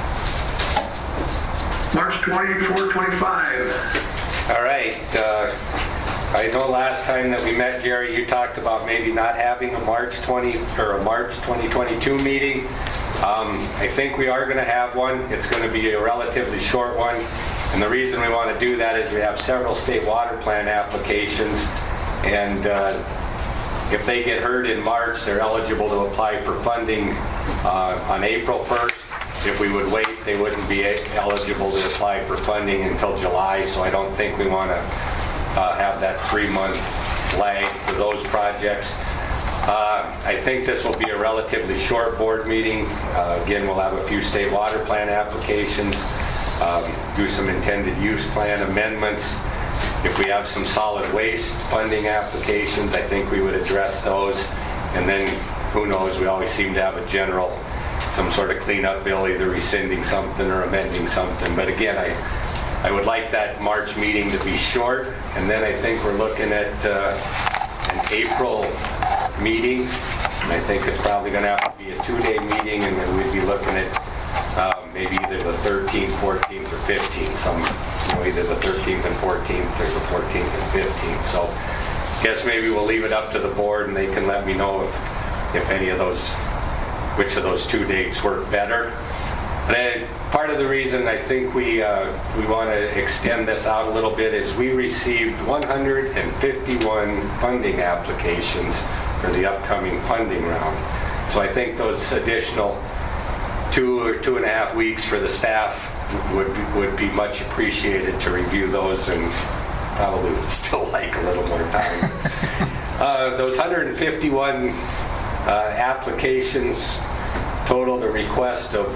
March 24, 25. All right. I know last time that we met, Jerry, you talked about maybe not having a March 2022 meeting. I think we are going to have one. It's going to be a relatively short one. And the reason we want to do that is we have several state water plan applications. And if they get heard in March, they're eligible to apply for funding on April 1st. If we would wait, they wouldn't be eligible to apply for funding until July. So I don't think we want to have that 3-month lag for those projects. I think this will be a relatively short board meeting. Again, we'll have a few state water plan applications, do some intended use plan amendments. If we have some solid waste funding applications, I think we would address those. And then, who knows, we always seem to have a general, some sort of cleanup bill, either rescinding something or amending something. But again, I would like that March meeting to be short. And then I think we're looking at an April meeting. And I think it's probably going to have to be a 2-day meeting, and then we'd be looking at maybe either the 13th, 14th, or 15th. Either the 13th and 14th or the 14th and 15th. So I guess maybe we'll leave it up to the board, and they can let me know if any of those, which of those 2 dates work better. But part of the reason I think we want to extend this out a little bit is we received 151 funding applications for the upcoming funding round. So I think those additional 2 or 2.5 weeks for the staff would be much appreciated to review those, and probably would still like a little more time. Those 151 applications totaled a request of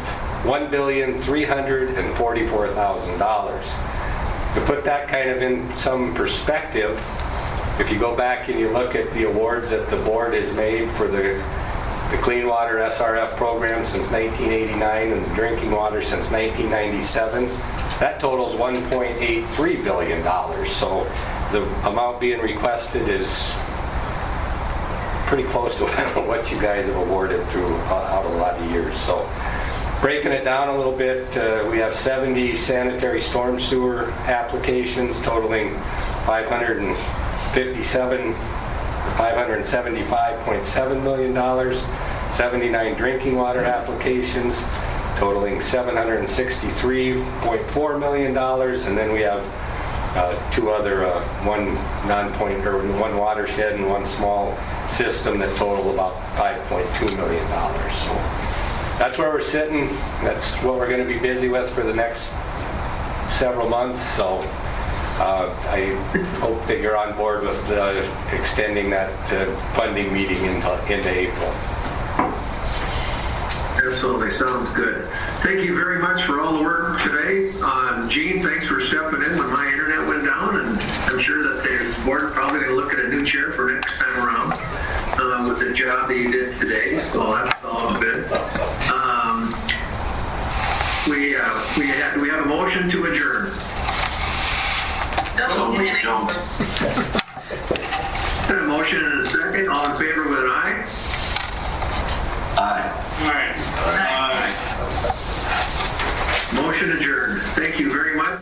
$1,344,000. To put that kind of in some perspective, if you go back and you look at the awards that the board has made for the Clean Water SRF program since 1989 and the drinking water since 1997, that totals $1.83 billion. So the amount being requested is pretty close to what you guys have awarded throughout a lot of years. So breaking it down a little bit, we have 70 sanitary storm sewer applications totaling $575.7 million, 79 drinking water applications totaling $763.4 million, and then we have two other, one watershed and one small system that total about $5.2 million. So that's where we're sitting. That's what we're going to be busy with for the next several months. So I hope that you're on board with extending that funding meeting into April. Absolutely, sounds good. Thank you very much for all the work today. Gene, thanks for stepping in when my internet went down, and I'm sure that the board is probably going to look at a new chair for next time around with the job that you did today, so that's all good. We have a motion to adjourn. A motion and a second. All in favor with an aye? Aye. Aye. Motion adjourned. Thank you very much.